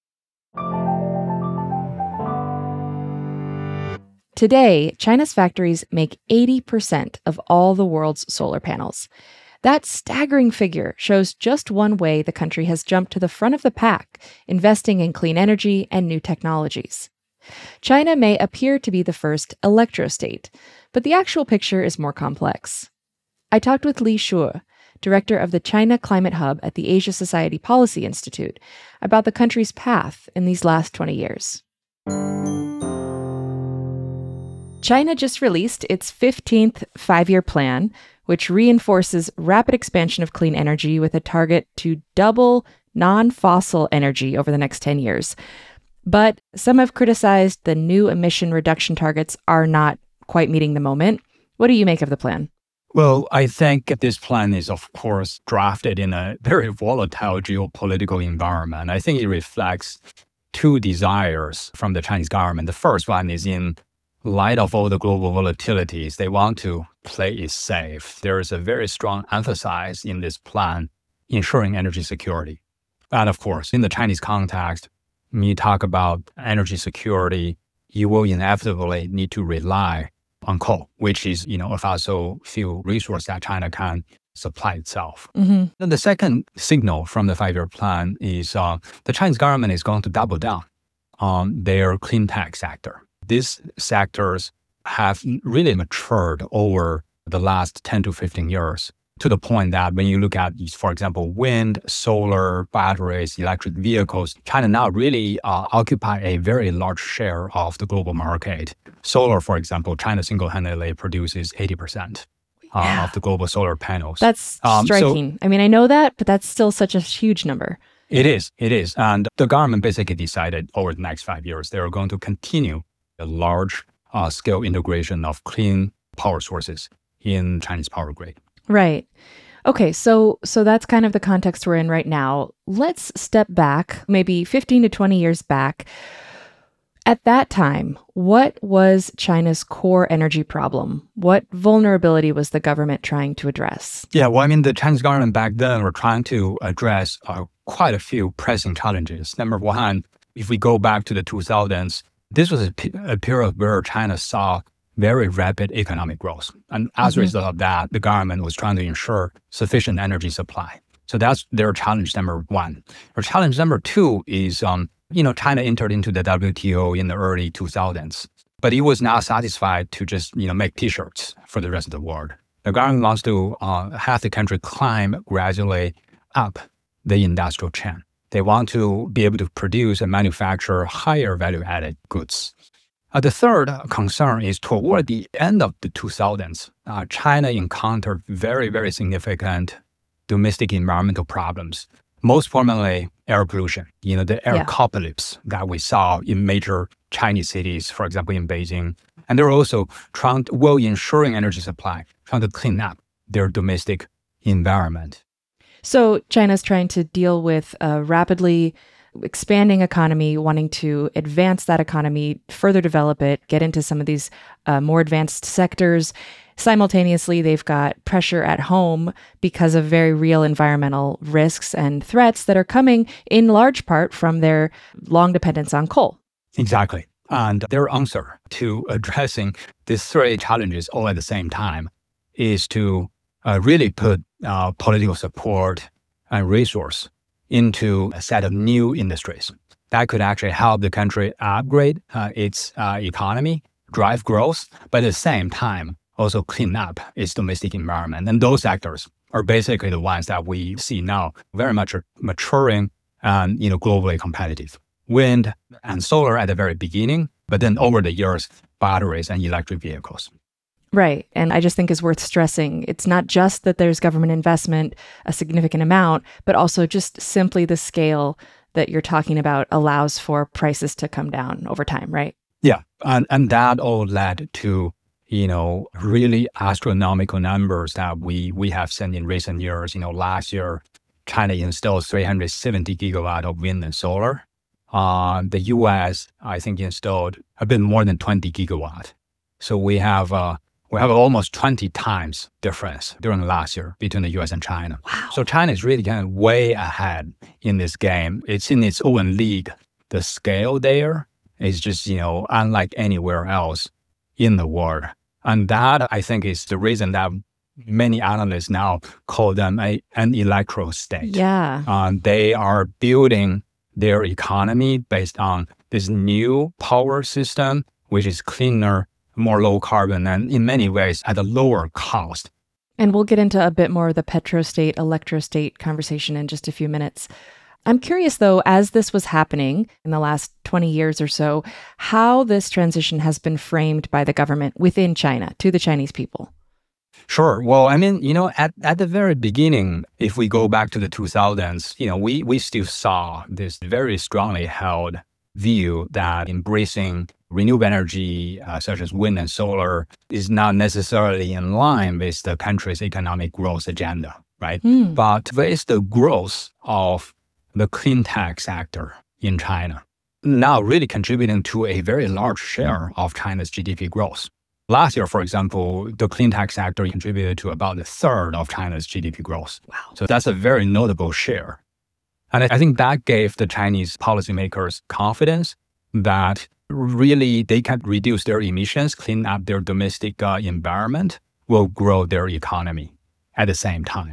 Today, China's factories make eighty percent of all the world's solar panels. That staggering figure shows just one way the country has jumped to the front of the pack, investing in clean energy and new technologies. China may appear to be the first electrostate, but the actual picture is more complex. I talked with Li Shuo, director of the China Climate Hub at the Asia Society Policy Institute, about the country's path in these last twenty years. China just released its fifteenth five-year plan, which reinforces rapid expansion of clean energy with a target to double non-fossil energy over the next ten years. But some have criticized the new emission reduction targets are not quite meeting the moment. What do you make of the plan? Well, I think this plan is, of course, drafted in a very volatile geopolitical environment. I think it reflects two desires from the Chinese government. The first one is in light of all the global volatilities, they want to play it safe. There is a very strong emphasis in this plan ensuring energy security. And of course, in the Chinese context, when you talk about energy security, you will inevitably need to rely on coal, which is, you know, a fossil fuel resource that China can supply itself. Mm-hmm. Then the second signal from the five-year plan is uh, the Chinese government is going to double down on their clean tech sector. These sectors have really matured over the last ten to fifteen years to the point that when you look at, for example, wind, solar, batteries, electric vehicles, China now really uh, occupy a very large share of the global market. Solar, for example, China single-handedly produces eighty percent uh, Yeah. of the global solar panels. That's Um, so- striking. I mean, I know that, but that's still such a huge number. It is, it is. And the government basically decided over the next five years, they are going to continue a large uh, scale integration of clean power sources in Chinese power grid. Right. Okay, so so that's kind of the context we're in right now. Let's step back, maybe fifteen to twenty years back. At that time, what was China's core energy problem? What vulnerability was the government trying to address? Yeah, well, I mean, the Chinese government back then were trying to address uh, quite a few pressing challenges. Number one, if we go back to the two thousands, this was a, pe- a period where China saw very rapid economic growth. And as a Mhm. result of that, the government was trying to ensure sufficient energy supply. So that's their challenge number one. Their challenge number two is, um, you know, China entered into the W T O in the early two thousands, but it was not satisfied to just, you know, make T-shirts for the rest of the world. The government wants to uh, have the country climb gradually up the industrial chain. They want to be able to produce and manufacture higher value-added goods. Uh, the third concern is toward the end of the two thousands, uh, China encountered very, very significant domestic environmental problems, most prominently air pollution, you know, the air Yeah. apocalypse that we saw in major Chinese cities, for example, in Beijing. And they're also trying to, while ensuring energy supply, trying to clean up their domestic environment. So China's trying to deal with a rapidly expanding economy, wanting to advance that economy, further develop it, get into some of these uh, more advanced sectors. Simultaneously, they've got pressure at home because of very real environmental risks and threats that are coming in large part from their long dependence on coal. Exactly. And their answer to addressing these three challenges all at the same time is to uh, really put uh, political support and resource into a set of new industries that could actually help the country upgrade uh, its uh, economy, drive growth, but at the same time, also clean up its domestic environment. And those sectors are basically the ones that we see now very much are maturing and, you know, globally competitive. Wind and solar at the very beginning, but then over the years, batteries and electric vehicles. Right. And I just think is worth stressing. It's not just that there's government investment, a significant amount, but also just simply the scale that you're talking about allows for prices to come down over time, right? Yeah. And, and that all led to you know, really astronomical numbers that we, we have seen in recent years. You know, last year, China installed three hundred seventy gigawatt of wind and solar. Uh, the U S, I think, installed a bit more than twenty gigawatt. So we have uh, we have almost twenty times difference during last year between the U S and China. Wow. So China is really kind of way ahead in this game. It's in its own league. The scale there is just, you know, unlike anywhere else in the world. And that, I think, is the reason that many analysts now call them a, an electro state. Yeah. Uh, they are building their economy based on this new power system, which is cleaner, more low carbon, and in many ways at a lower cost. And we'll get into a bit more of the petrostate, electrostate conversation in just a few minutes. I'm curious, though, as this was happening in the last twenty years or so, how this transition has been framed by the government within China to the Chinese people. Sure. Well, I mean, you know, at, at the very beginning, if we go back to the two thousands, you know, we, we still saw this very strongly held view that embracing renewable energy, uh, such as wind and solar, is not necessarily in line with the country's economic growth agenda, right? Mm. But with the growth of the clean tech sector in China, now really contributing to a very large share of China's G D P growth. Last year, for example, the clean tech sector contributed to about a third of China's G D P growth. Wow. So that's a very notable share. And I think that gave the Chinese policymakers confidence that really they can reduce their emissions, clean up their domestic uh, environment, will grow their economy at the same time.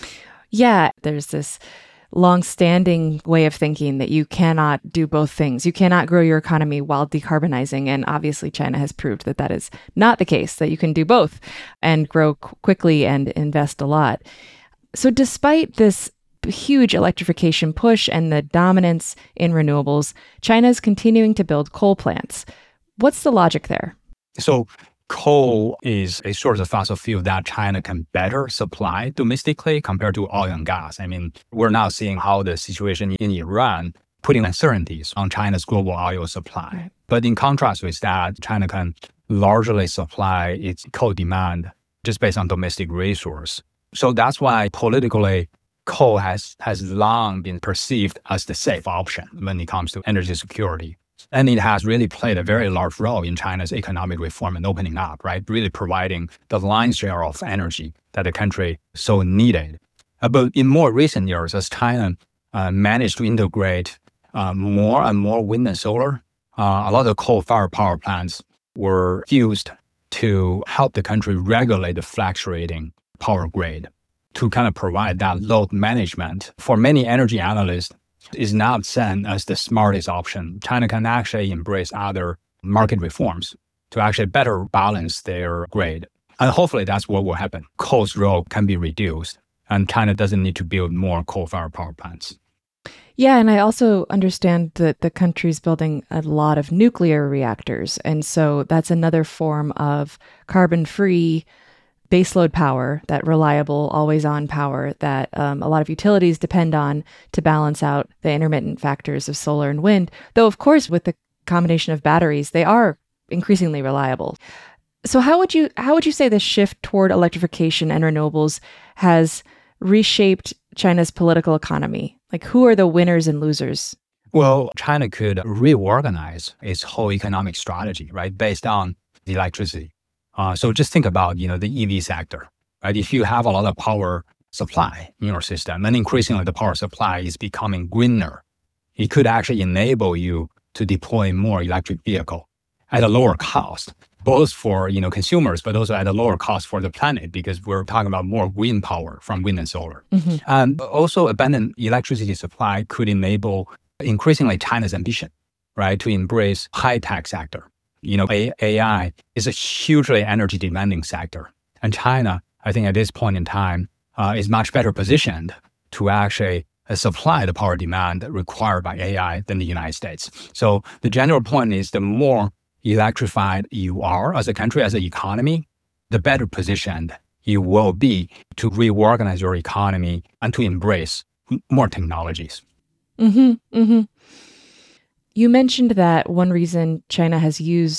Yeah, there's this long-standing way of thinking that you cannot do both things. You cannot grow your economy while decarbonizing. And obviously, China has proved that that is not the case, that you can do both and grow qu- quickly and invest a lot. So despite this huge electrification push and the dominance in renewables, China is continuing to build coal plants. What's the logic there? So coal is a source of fossil fuel that China can better supply domestically compared to oil and gas. I mean, we're now seeing how the situation in Iran putting uncertainties on China's global oil supply. Right. But in contrast with that, China can largely supply its coal demand just based on domestic resource. So that's why politically, coal has, has long been perceived as the safe option when it comes to energy security. And it has really played a very large role in China's economic reform and opening up, right? Really providing the lion's share of energy that the country so needed. Uh, but in more recent years, as China uh, managed to integrate uh, more and more wind and solar, uh, a lot of coal-fired power plants were used to help the country regulate the fluctuating power grid, to kind of provide that load management. For many energy analysts, is not seen as the smartest option. China can actually embrace other market reforms to actually better balance their grid. And hopefully that's what will happen. Coal's role can be reduced, and China doesn't need to build more coal-fired power plants. Yeah, and I also understand that the country's building a lot of nuclear reactors. And so that's another form of carbon-free baseload power, that reliable, always-on power that um, a lot of utilities depend on to balance out the intermittent factors of solar and wind. Though, of course, with the combination of batteries, they are increasingly reliable. So how would you how would you say this shift toward electrification and renewables has reshaped China's political economy? Like, who are the winners and losers? Well, China could reorganize its whole economic strategy, right, based on the electricity. Uh, so just think about, you know, the E V sector, right? If you have a lot of power supply in your system, and increasingly the power supply is becoming greener, it could actually enable you to deploy more electric vehicle at a lower cost, both for, you know, consumers, but also at a lower cost for the planet, because we're talking about more green power from wind and solar. Mm-hmm. And also abundant electricity supply could enable increasingly China's ambition, right, to embrace high-tech sector. You know, A I is a hugely energy demanding sector. And China, I think at this point in time, uh, is much better positioned to actually uh, supply the power demand required by A I than the United States. So the general point is the more electrified you are as a country, as an economy, the better positioned you will be to reorganize your economy and to embrace m- more technologies. Mm-hmm, mm-hmm. You mentioned that one reason China has used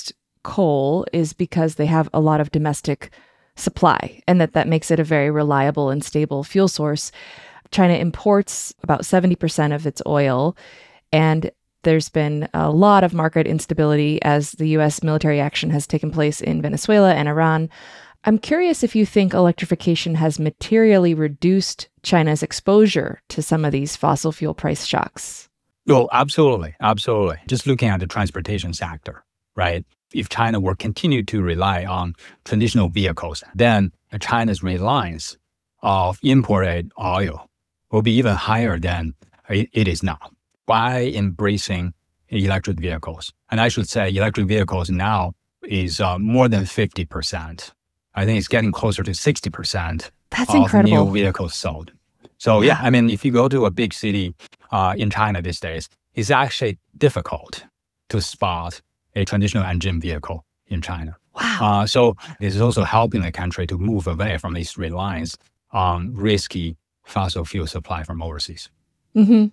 coal is because they have a lot of domestic supply, and that that makes it a very reliable and stable fuel source. China imports about seventy percent of its oil, and there's been a lot of market instability as the U S military action has taken place in Venezuela and Iran. I'm curious if you think electrification has materially reduced China's exposure to some of these fossil fuel price shocks. Well, absolutely. Absolutely. Just looking at the transportation sector, right? If China were continue to rely on traditional vehicles, then China's reliance of imported oil will be even higher than it is now. By embracing electric vehicles, and I should say electric vehicles now is uh, more than fifty percent. I think it's getting closer to sixty percent That's of incredible. new vehicles sold. So yeah, I mean, if you go to a big city uh, in China these days, it's actually difficult to spot a traditional engine vehicle in China. Wow. Uh, so this is also helping the country to move away from this reliance on risky fossil fuel supply from overseas. Mm-hmm.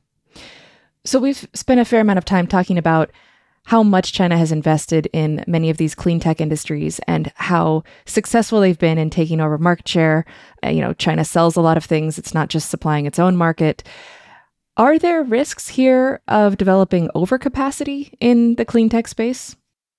So we've spent a fair amount of time talking about how much China has invested in many of these clean tech industries and how successful they've been in taking over market share. Uh, you know, China sells a lot of things. It's not just supplying its own market. Are there risks here of developing overcapacity in the clean tech space?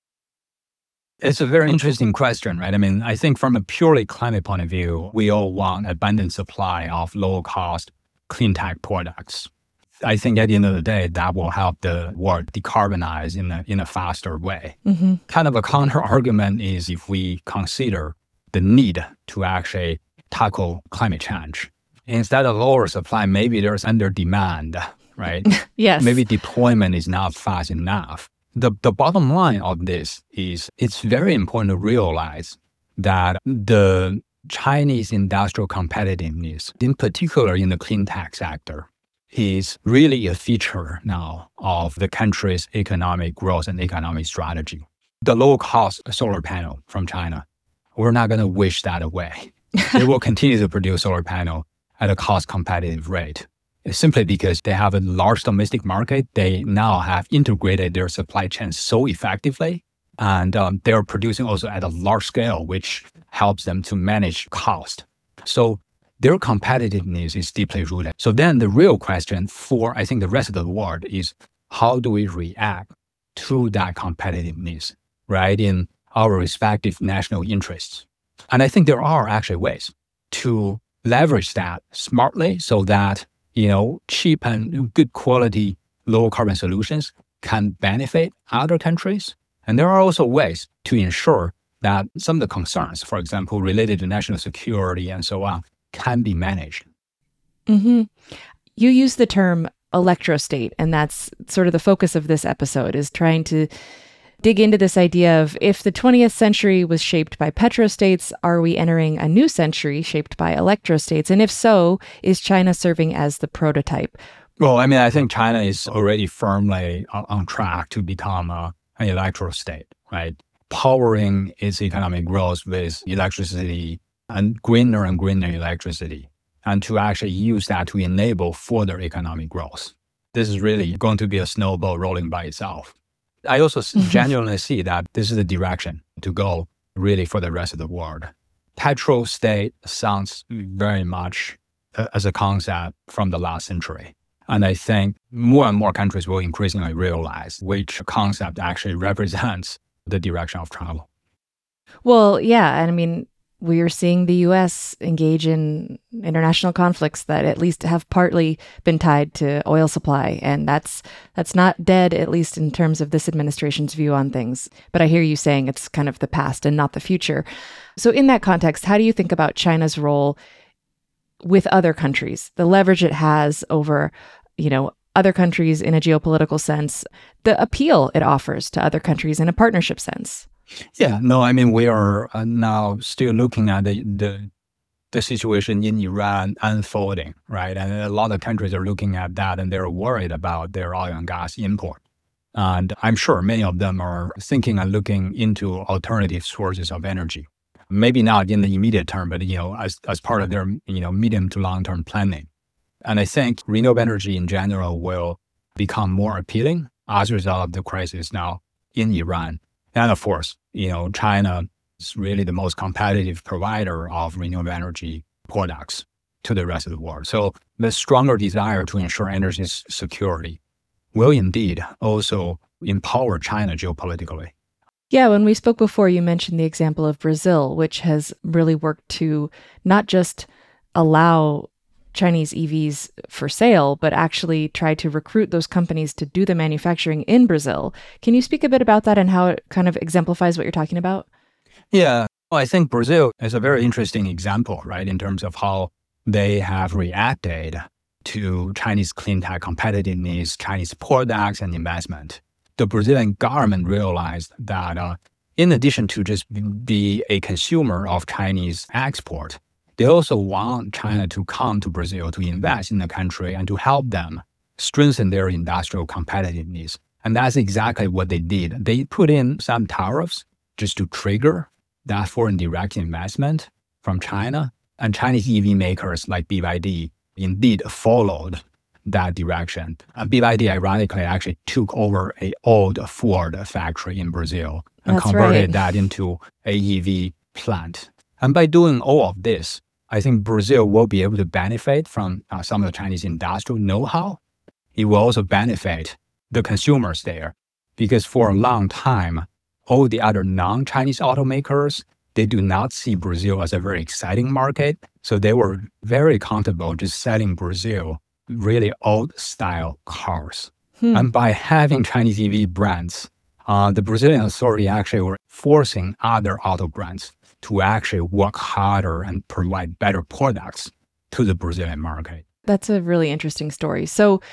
It's a very interesting question, right? I mean, I think from a purely climate point of view, we all want abundant supply of low-cost clean tech products. I think at the end of the day, that will help the world decarbonize in a, in a faster way. Mm-hmm. Kind of a counter argument is if we consider the need to actually tackle climate change. Instead of lower supply, maybe there's under demand, right? Yes. Maybe deployment is not fast enough. The, the bottom line of this is it's very important to realize that the Chinese industrial competitiveness, in particular in the clean tech sector, is really a feature now of the country's economic growth and economic strategy. The low-cost solar panel from China, we're not going to wish that away. They will continue to produce solar panel at a cost-competitive rate. It's simply because they have a large domestic market. They now have integrated their supply chain so effectively, and um, they're producing also at a large scale, which helps them to manage cost. So their competitiveness is deeply rooted. So then the real question for, I think, the rest of the world is how do we react to that competitiveness, right, in our respective national interests? And I think there are actually ways to leverage that smartly so that, you know, cheap and good quality low carbon solutions can benefit other countries. And there are also ways to ensure that some of the concerns, for example, related to national security and so on, can be managed. Mm-hmm. You use the term electrostate, and that's sort of the focus of this episode, is trying to dig into this idea of if the twentieth century was shaped by petrostates, are we entering a new century shaped by electrostates? And if so, is China serving as the prototype? Well, I mean, I think China is already firmly on track to become a, an electrostate, right? Powering its economic growth with electricity and greener and greener electricity, and to actually use that to enable further economic growth. This is really going to be a snowball rolling by itself. I also genuinely see that this is the direction to go really for the rest of the world. Petrostate sounds very much uh, as a concept from the last century. And I think more and more countries will increasingly realize which concept actually represents the direction of travel. Well, yeah, and I mean, we are seeing the U S engage in international conflicts that at least have partly been tied to oil supply. And that's that's not dead, at least in terms of this administration's view on things. But I hear you saying it's kind of the past and not the future. So in that context, how do you think about China's role with other countries, the leverage it has over, you know, other countries in a geopolitical sense, the appeal it offers to other countries in a partnership sense? Yeah, no, I mean, we are uh, now still looking at the, the the situation in Iran unfolding, right? And a lot of countries are looking at that and they're worried about their oil and gas import. And I'm sure many of them are thinking and looking into alternative sources of energy. Maybe not in the immediate term, but, you know, as, as part of their, you know, medium to long-term planning. And I think renewable energy in general will become more appealing as a result of the crisis now in Iran. And of course, you know, China is really the most competitive provider of renewable energy products to the rest of the world. So the stronger desire to ensure energy security will indeed also empower China geopolitically. Yeah, when we spoke before, you mentioned the example of Brazil, which has really worked to not just allow Chinese E Vs for sale, but actually try to recruit those companies to do the manufacturing in Brazil. Can you speak a bit about that and how it kind of exemplifies what you're talking about? Yeah, well, I think Brazil is a very interesting example, right, in terms of how they have reacted to Chinese clean tech competitiveness, Chinese products and investment. The Brazilian government realized that uh, in addition to just be a consumer of Chinese export, they also want China to come to Brazil to invest in the country and to help them strengthen their industrial competitiveness. And that's exactly what they did. They put in some tariffs just to trigger that foreign direct investment from China. And Chinese E V makers like B Y D indeed followed that direction. And B Y D, ironically, actually took over an old Ford factory in Brazil and That's converted right. that into a E V plant. And by doing all of this, I think Brazil will be able to benefit from uh, some of the Chinese industrial know-how. It will also benefit the consumers there, because for a long time, all the other non-Chinese automakers, they do not see Brazil as a very exciting market. So they were very comfortable just selling Brazil really old-style cars. Hmm. And by having Chinese E V brands, uh, the Brazilian authority actually were forcing other auto brands to actually work harder and provide better products to the Brazilian market. That's a really interesting story. So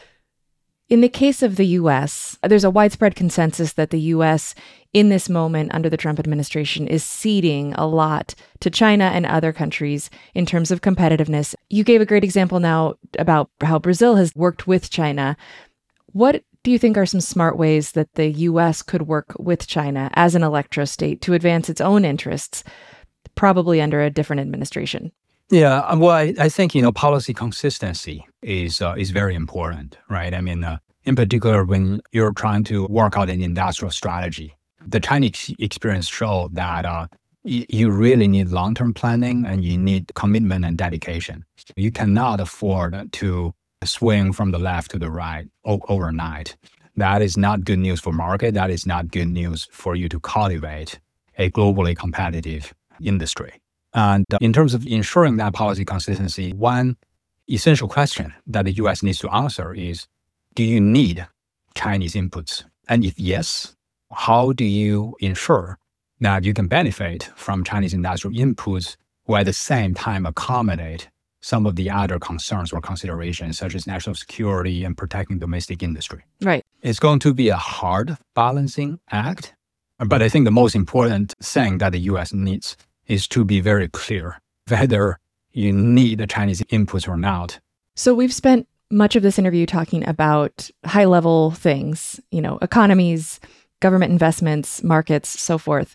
in the case of the U S, there's a widespread consensus that the U S in this moment under the Trump administration is ceding a lot to China and other countries in terms of competitiveness. You gave a great example now about how Brazil has worked with China. What do you think are some smart ways that the U S could work with China as an electrostate to advance its own interests, probably under a different administration? Yeah, well, I, I think, you know, policy consistency is uh, is very important, right? I mean, uh, in particular, when you're trying to work out an industrial strategy, the Chinese experience showed that uh, y- you really need long-term planning and you need commitment and dedication. You cannot afford to swing from the left to the right o- overnight. That is not good news for market. That is not good news for you to cultivate a globally competitive industry. And in terms of ensuring that policy consistency, one essential question that the U S needs to answer is, do you need Chinese inputs? And if yes, how do you ensure that you can benefit from Chinese industrial inputs while at the same time accommodate some of the other concerns or considerations, such as national security and protecting domestic industry? Right. It's going to be a hard balancing act. But I think the most important thing that the U S needs is to be very clear whether you need the Chinese inputs or not. So we've spent much of this interview talking about high-level things, you know, economies, government investments, markets, so forth.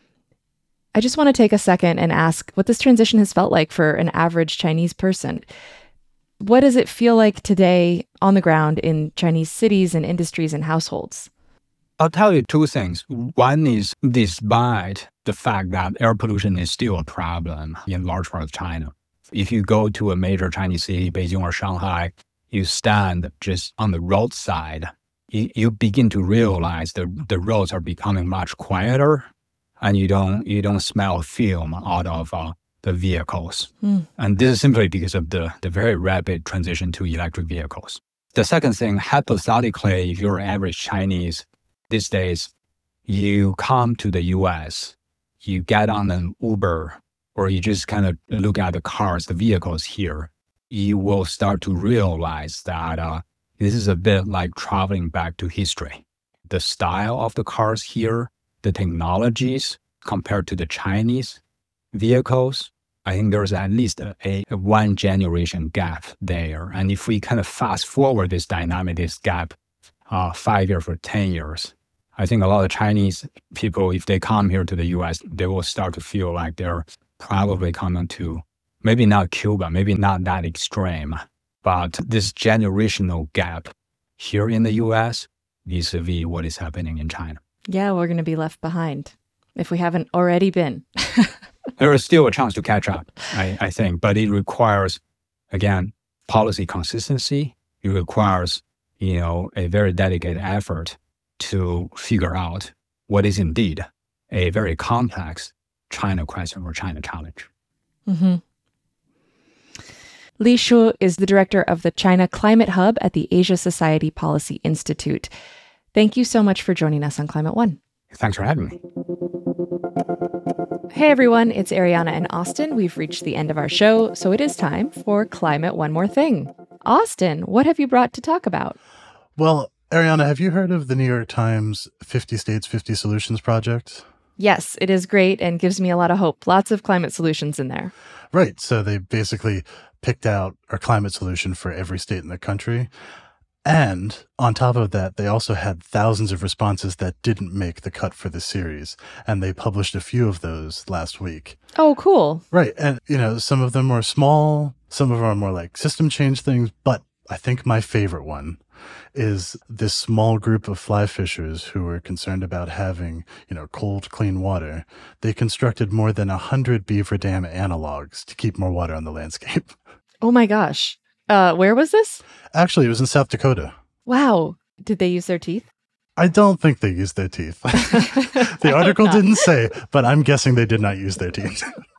I just want to take a second and ask what this transition has felt like for an average Chinese person. What does it feel like today on the ground in Chinese cities and industries and households? I'll tell you two things. One is, despite the fact that air pollution is still a problem in large parts of China, if you go to a major Chinese city, Beijing or Shanghai, you stand just on the roadside, you, you begin to realize the, the roads are becoming much quieter, and you don't you don't smell fume out of uh, the vehicles. Mm. And this is simply because of the, the very rapid transition to electric vehicles. The second thing, hypothetically, if you're average Chinese these days, you come to the U S, you get on an Uber, or you just kind of look at the cars, the vehicles here, you will start to realize that uh, this is a bit like traveling back to history. The style of the cars here, the technologies compared to the Chinese vehicles, I think there's at least a, a, a one generation gap there. And if we kind of fast forward this dynamic, this gap, uh, five years or ten years, I think a lot of Chinese people, if they come here to the U S, they will start to feel like they're probably coming to, maybe not Cuba, maybe not that extreme, but this generational gap here in the U S vis-a-vis what is happening in China. Yeah, we're going to be left behind if we haven't already been. There is still a chance to catch up, I, I think, but it requires, again, policy consistency. It requires, you know, a very dedicated effort to figure out what is indeed a very complex China question or China challenge. Mm-hmm. Li Shu is the director of the China Climate Hub at the Asia Society Policy Institute. Thank you so much for joining us on Climate One. Thanks for having me. Hey everyone, it's Ariana in Austin. We've reached the end of our show, so it is time for Climate One More Thing. Austin, what have you brought to talk about? Well, Ariana, have you heard of the New York Times fifty States, fifty Solutions project? Yes, it is great and gives me a lot of hope. Lots of climate solutions in there. Right. So they basically picked out a climate solution for every state in the country. And on top of that, they also had thousands of responses that didn't make the cut for the series. And they published a few of those last week. Oh, cool. Right. And, you know, some of them are small, some of them are more like system change things. But I think my favorite one is this small group of fly fishers who were concerned about having, you know, cold, clean water. They constructed more than a hundred beaver dam analogs to keep more water on the landscape. Oh my gosh. Uh, where was this? Actually, it was in South Dakota. Wow. Did they use their teeth? I don't think they used their teeth. The article didn't say, but I'm guessing they did not use their teeth.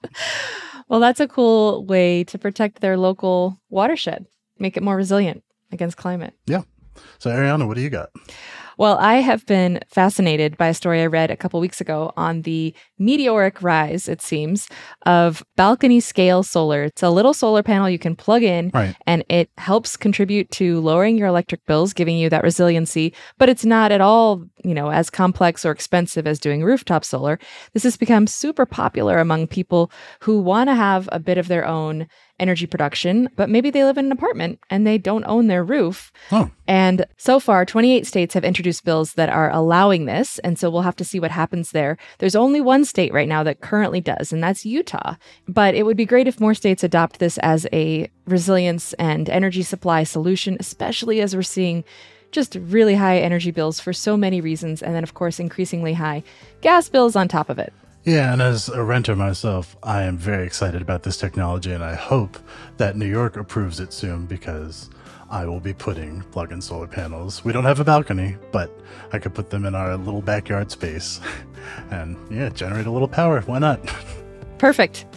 Well, that's a cool way to protect their local watershed, make it more resilient against climate. Yeah. So, Ariana, what do you got? Well, I have been fascinated by a story I read a couple weeks ago on the meteoric rise, it seems, of balcony scale solar. It's a little solar panel you can plug in, right, and it helps contribute to lowering your electric bills, giving you that resiliency. But it's not at all, you know, as complex or expensive as doing rooftop solar. This has become super popular among people who want to have a bit of their own energy production, but maybe they live in an apartment and they don't own their roof. Oh. And so far, twenty-eight states have introduced bills that are allowing this. And so we'll have to see what happens there. There's only one state right now that currently does, and that's Utah. But it would be great if more states adopt this as a resilience and energy supply solution, especially as we're seeing just really high energy bills for so many reasons. And then, of course, increasingly high gas bills on top of it. Yeah, and as a renter myself, I am very excited about this technology, and I hope that New York approves it soon because I will be putting plug-in solar panels. We don't have a balcony, but I could put them in our little backyard space and, yeah, generate a little power. Why not? Perfect.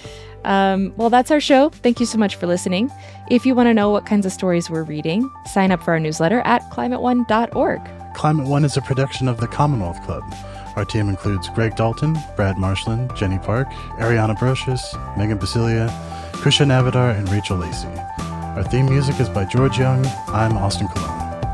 Um, well, that's our show. Thank you so much for listening. If you want to know what kinds of stories we're reading, sign up for our newsletter at climate one dot org. Climate One is a production of the Commonwealth Club. Our team includes Greg Dalton, Brad Marshland, Jenny Park, Ariana Brocious, Megan Basilia, Kusha Navidar, and Rachel Lacey. Our theme music is by George Young. I'm Austin Colon.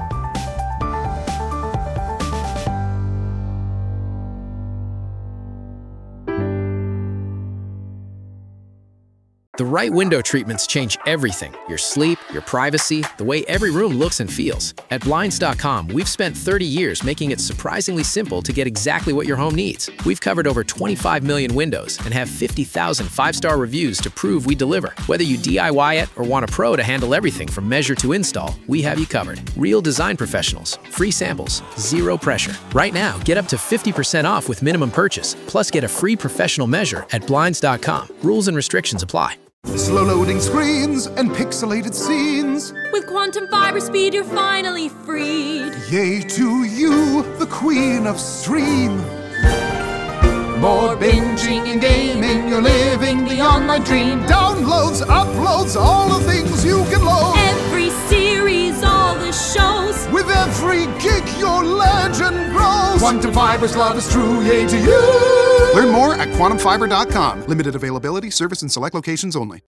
The right window treatments change everything. Your sleep, your privacy, the way every room looks and feels. At Blinds dot com, we've spent thirty years making it surprisingly simple to get exactly what your home needs. We've covered over twenty-five million windows and have fifty thousand five-star reviews to prove we deliver. Whether you D I Y it or want a pro to handle everything from measure to install, we have you covered. Real design professionals, free samples, zero pressure. Right now, get up to fifty percent off with minimum purchase, plus get a free professional measure at Blinds dot com. Rules and restrictions apply. Slow-loading screens and pixelated scenes. With quantum fiber speed, you're finally freed. Yay to you, the queen of stream. More binging and gaming, you're living the online dream. Downloads, uploads, all the things you can load. Every series, all the shows. With every gig, your legend grows. Quantum Fiber's love is true, yay to you. Learn more at quantum fiber dot com. Limited availability, service in select locations only.